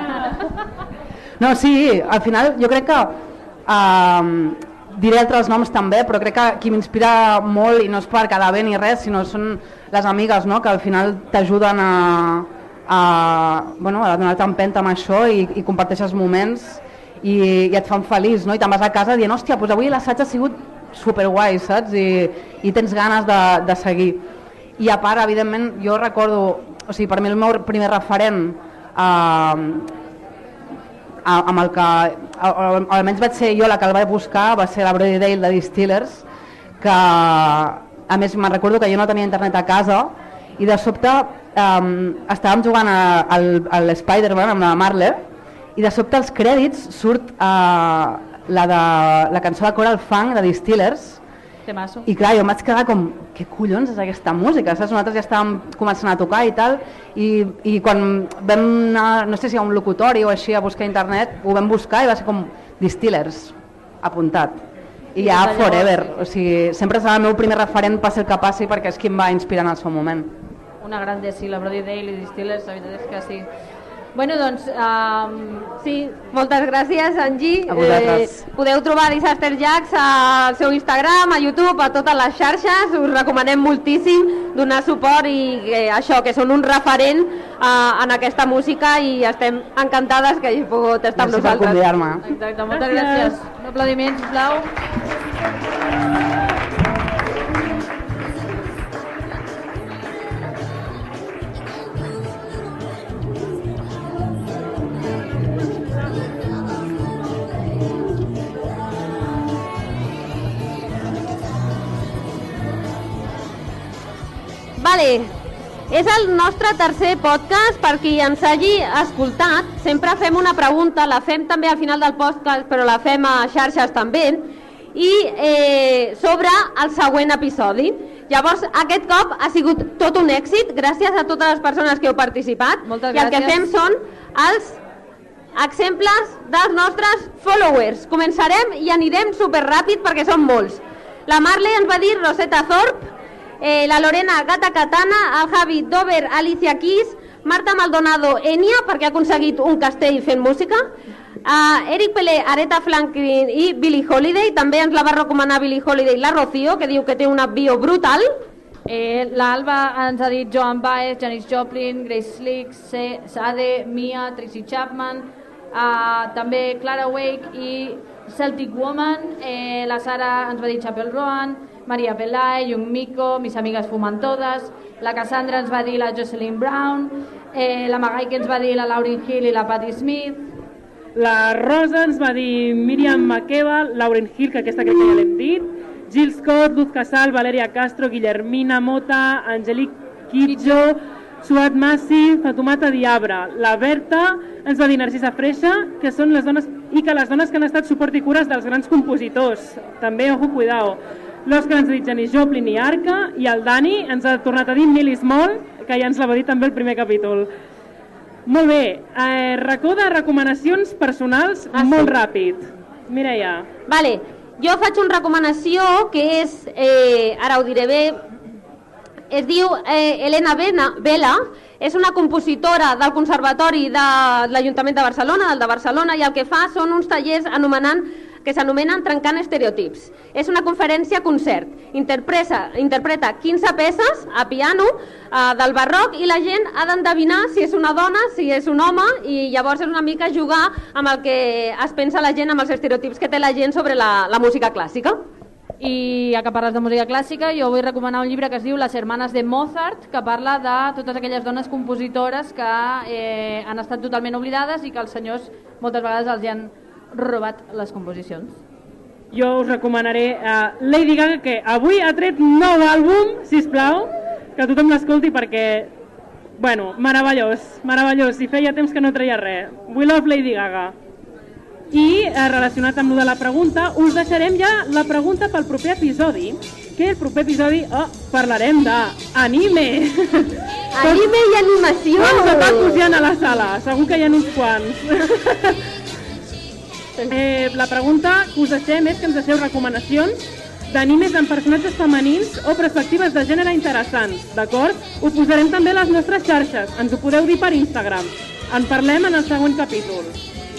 No, sí, al final jo crec que... Uh, diré altres noms també, però crec que qui m'inspira molt, i no és per quedar bé ni res, sinó són les amigues, no? Que al final t'ajuden a, a, bueno, a donar-te empenta amb això i, i comparteixes moments i, i et fan feliç, no? I te'n vas a casa dient, hòstia, doncs avui l'assaig ha sigut superguai, saps? I, i tens ganes de, de seguir. I a part, evidentment, jo recordo, o sigui, per mi el meu primer referent eh, amb el que almenys vaig ser jo la que el vaig buscar va ser la Brody Dale de Distillers, que a més me'n recordo que jo no tenia internet a casa i de sobte um, estàvem jugant a, al, a l'Spider-Man amb la Marle i de sobte als crèdits surt uh, la, de, la cançó de Coral Funk de Distillers.
Temasso.
I clar, jo em vaig quedar com, què collons és aquesta música? Saps? Nosaltres ja estàvem començant a tocar i tal, i, i quan vam anar, no sé si a un locutori o així a buscar a internet, ho vam buscar i va ser com Distillers, apuntat. I, I ja forever, llavors, o sigui, sempre serà el meu primer referent passi el que passi perquè és qui em va inspirar en el seu moment.
Una gran sí, la Brody Dale i Distillers, la veritat és que sí. Bueno, doncs... Um...
Sí, moltes gràcies, Angie.
A vosaltres.
Eh, podeu trobar Disaster Jacks al seu Instagram, a YouTube, a totes les xarxes. Us recomanem moltíssim donar suport i eh, això, que són un referent eh, en aquesta música i estem encantades que hagi pogut estar amb
Gràcies per
nosaltres.
convidar-me.
Exacte, moltes gràcies. Un aplaudiment, sisplau.
Vale, és el nostre tercer podcast. Per qui ens hagi escoltat, sempre fem una pregunta, la fem també al final del podcast, però la fem a xarxes també, i eh, sobre el següent episodi. Llavors, aquest cop ha sigut tot un èxit, gràcies a totes les persones que heu participat.
Moltes
I el que
gràcies.
fem són els exemples dels nostres followers. Començarem i anirem superràpid perquè són molts. La Marley ens va dir Rosetta Thorpe, Eh, la Lorena Gata Katana, el Javi Dover, Alicia Keys, Marta Maldonado, Enya, perquè ha aconseguit un castell fent música, uh, Eric Pelé, Aretha Franklin i Billie Holiday, també ens la va recomanar Billie Holiday, la Rocío, que diu que té una bio brutal.
Eh, L'Alba ens ha dit Joan Baez, Janis Joplin, Grace Slick, Se- Sade, Mia, Tracy Chapman, uh, també Clara Wake i Celtic Woman. eh, la Sara ens va dir Chapel Roan, Maria Pelay, Young Miko, Mis amigues fuman todas, la Cassandra ens va dir la Jocelyn Brown, eh, la Magai que ens va dir la Lauryn Hill i la Patti Smith.
La Rosa ens va dir Miriam Makeba, Lauryn Hill, que aquesta crec que ja l'hem dit, Jill Scott, Luz Casal, Valeria Castro, Guillermina Mota, Angelique Kidjo, Suat Massi, Fatumata Diabra. La Berta ens va dir Narcisa Freixa, que són les dones, i que les dones que han estat suport i cures dels grans compositors. També, ojo, cuidao. L'Òscar ens ha dit Janis Joplin i Arca, i el Dani ens ha tornat a dir Millie Small, que ja ens la va dir també el primer capítol. Molt bé, eh, racó de recomanacions personals
Ah, sí.
molt ràpid. Mireia.
Vale, jo faig una recomanació que és, eh, ara ho diré bé, es diu eh, Elena Vena, Vela, és una compositora del Conservatori de l'Ajuntament de Barcelona, del de Barcelona, i el que fa són uns tallers anomenant que s'anomenen Trencant Estereotips. És una conferència-concert. Interpreta, interpreta quinze peces a piano eh, del barroc i la gent ha d'endevinar si és una dona, si és un home, i llavors és una mica jugar amb el que es pensa la gent, amb els estereotips que té la gent sobre la, la música clàssica.
I ja que parles de música clàssica, jo vull recomanar un llibre que es diu Les hermanes de Mozart, que parla de totes aquelles dones compositores que eh, han estat totalment oblidades i que els senyors moltes vegades els hi han robat les composicions.
Jo us recomanaré a Lady Gaga, que avui ha tret nou àlbum, sisplau, que tothom l'escolti perquè, bueno, meravellós, meravellós, i feia temps que no treia res. We love Lady Gaga. I eh, relacionat amb lo de la pregunta, us deixarem ja la pregunta pel proper episodi, que el proper episodi oh, parlarem d'anime.
Anime i animació!
Quants otakus hi ha a la sala? Segur que hi ha uns quants. Eh, la pregunta que us deixem és que ens deixeu recomanacions d'animes amb personatges femenins o perspectives de gènere interessants, d'acord? Ho posarem també a les nostres xarxes, ens ho podeu dir per Instagram. En parlem en el següent capítol.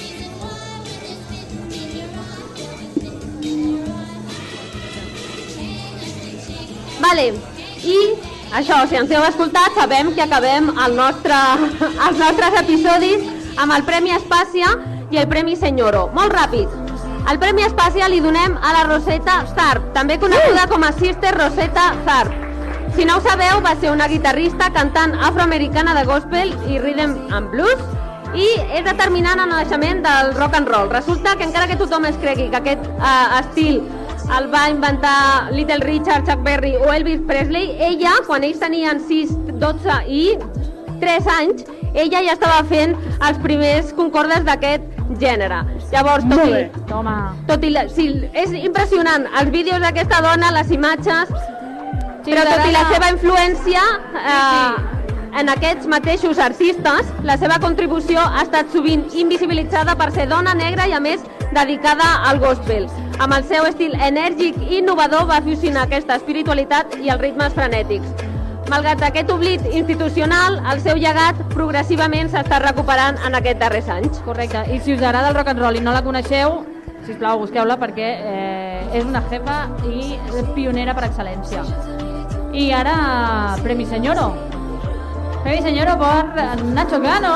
Vale, i això, si ens heu escoltat, sabem que acabem el nostre, els nostres episodis amb el Premi Espàcia i el Premi Senyoro. Molt ràpid. El Premi Espàcia li donem a la Rosetta Tharpe, també coneguda com a Sister Rosetta Tharpe. Si no ho sabeu, va ser una guitarrista, cantant afroamericana de gospel i rhythm and blues, i és determinant en el naixement del rock and roll. Resulta que encara que tothom es cregui que aquest eh, estil el va inventar Little Richard, Chuck Berry o Elvis Presley, ella, quan ells tenien sis, dotze i tres anys, ella ja estava fent els primers concordes d'aquest gènere. Llavors, tot
Molt
i,
bé.
Toma.
tot i la, sí, és impressionant, els vídeos d'aquesta dona, les imatges,
Sí,
però tot i la
t'agrada?
seva influència eh, en aquests mateixos artistes, la seva contribució ha estat sovint invisibilitzada per ser dona negra i a més dedicada al gospel. Amb el seu estil enèrgic i innovador va fusionar aquesta espiritualitat i els ritmes frenètics. malgrat aquest oblit institucional, el seu llegat progressivament s'està recuperant en aquests darrers anys.
Correcte, i si us agrada el rock and roll i no la coneixeu, sisplau, busqueu-la perquè eh, és una jefa i pionera per excel·lència. I ara, Premi Senyoro. Premi Senyoro por Nacho Cano.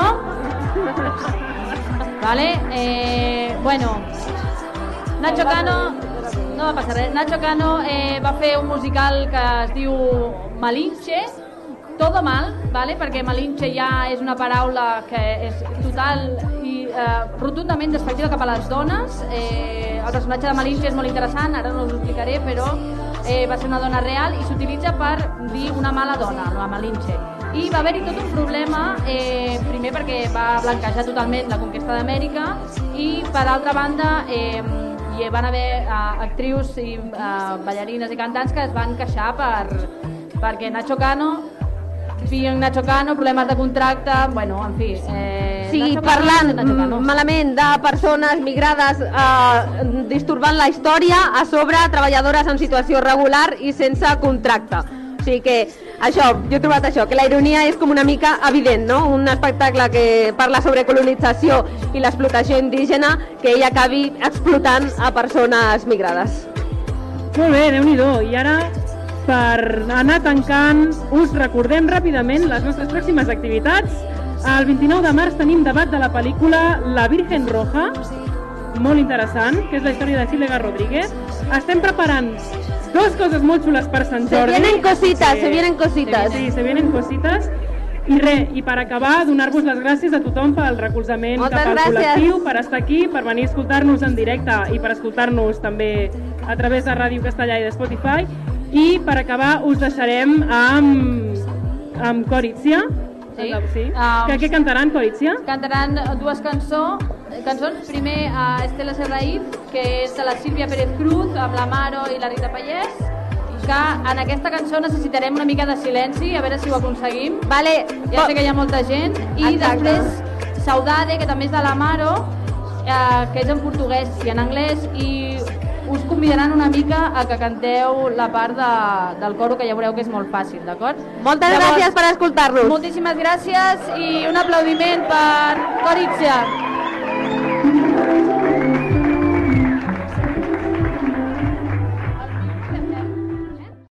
Vale, eh, bueno, Nacho Cano, no va passar res, Nacho Cano eh, va fer un musical que es diu Malinche, Todo Mal, vale? Perquè Malinche ja és una paraula que és total i eh, rotundament despectiva cap a les dones. Eh, el personatge de Malinche és molt interessant, ara no us ho explicaré, però eh, va ser una dona real i s'utilitza per dir una mala dona, la Malinche. I va haver-hi tot un problema, eh, primer perquè va blanquejar totalment la conquesta d'Amèrica i per altra banda eh, hi van haver uh, actrius i uh, ballarines i cantants que es van queixar per, perquè Nacho Cano, being Nacho Cano, problemes de contracte, bueno, en fi... Eh,
sí,
Nacho
parlant
Cano, Nacho Cano.
malament de persones migrades eh, disturbant la història, a sobre treballadores en situació regular i sense contracte. O sigui que això, jo he trobat això, que la ironia és com una mica evident, no? Un espectacle que parla sobre colonització i l'explotació indígena, que ell acabi explotant a persones migrades.
Molt bé, Déu-n'hi-do. I ara, per anar tancant, us recordem ràpidament les nostres pròximes activitats. El vint-i-nou de març tenim debat de la pel·lícula La Virgen Roja, molt interessant, que és la història de Silvia Rodríguez. Estem preparant dos coses molt xules per Sant Jordi.
Se vienen cositas,
que...
se vienen cositas.
Sí, se vienen cositas. I res, i per acabar, donar-vos les gràcies a tothom pel recolzament
Moltes
cap al
gràcies.
col·lectiu, per estar aquí, per venir a escoltar-nos en directe i per escoltar-nos també a través de Ràdio Castellà i de Spotify. I per acabar us deixarem amb, amb Coritzia.
Sí.
sí.
Um,
que, què cantaran, Coritzia?
Cantaran dues cançó, cançons. Primer a Estela Serraïf, que és de la Sílvia Pérez Cruz, amb l'Amaro i la Rita Pallès, que en aquesta cançó necessitarem una mica de silenci, a veure si ho aconseguim.
Vale.
Ja sé que hi ha molta gent. I
Exacte.
després Saudade, que també és de l'Amaro, eh, que és en portuguès i en anglès, i us convidaran una mica a que canteu la part de, del coro, que ja veureu que és molt fàcil, d'acord?
Moltes
Llavors,
gràcies per escoltar-nos.
Moltíssimes gràcies i un aplaudiment per Coritzia.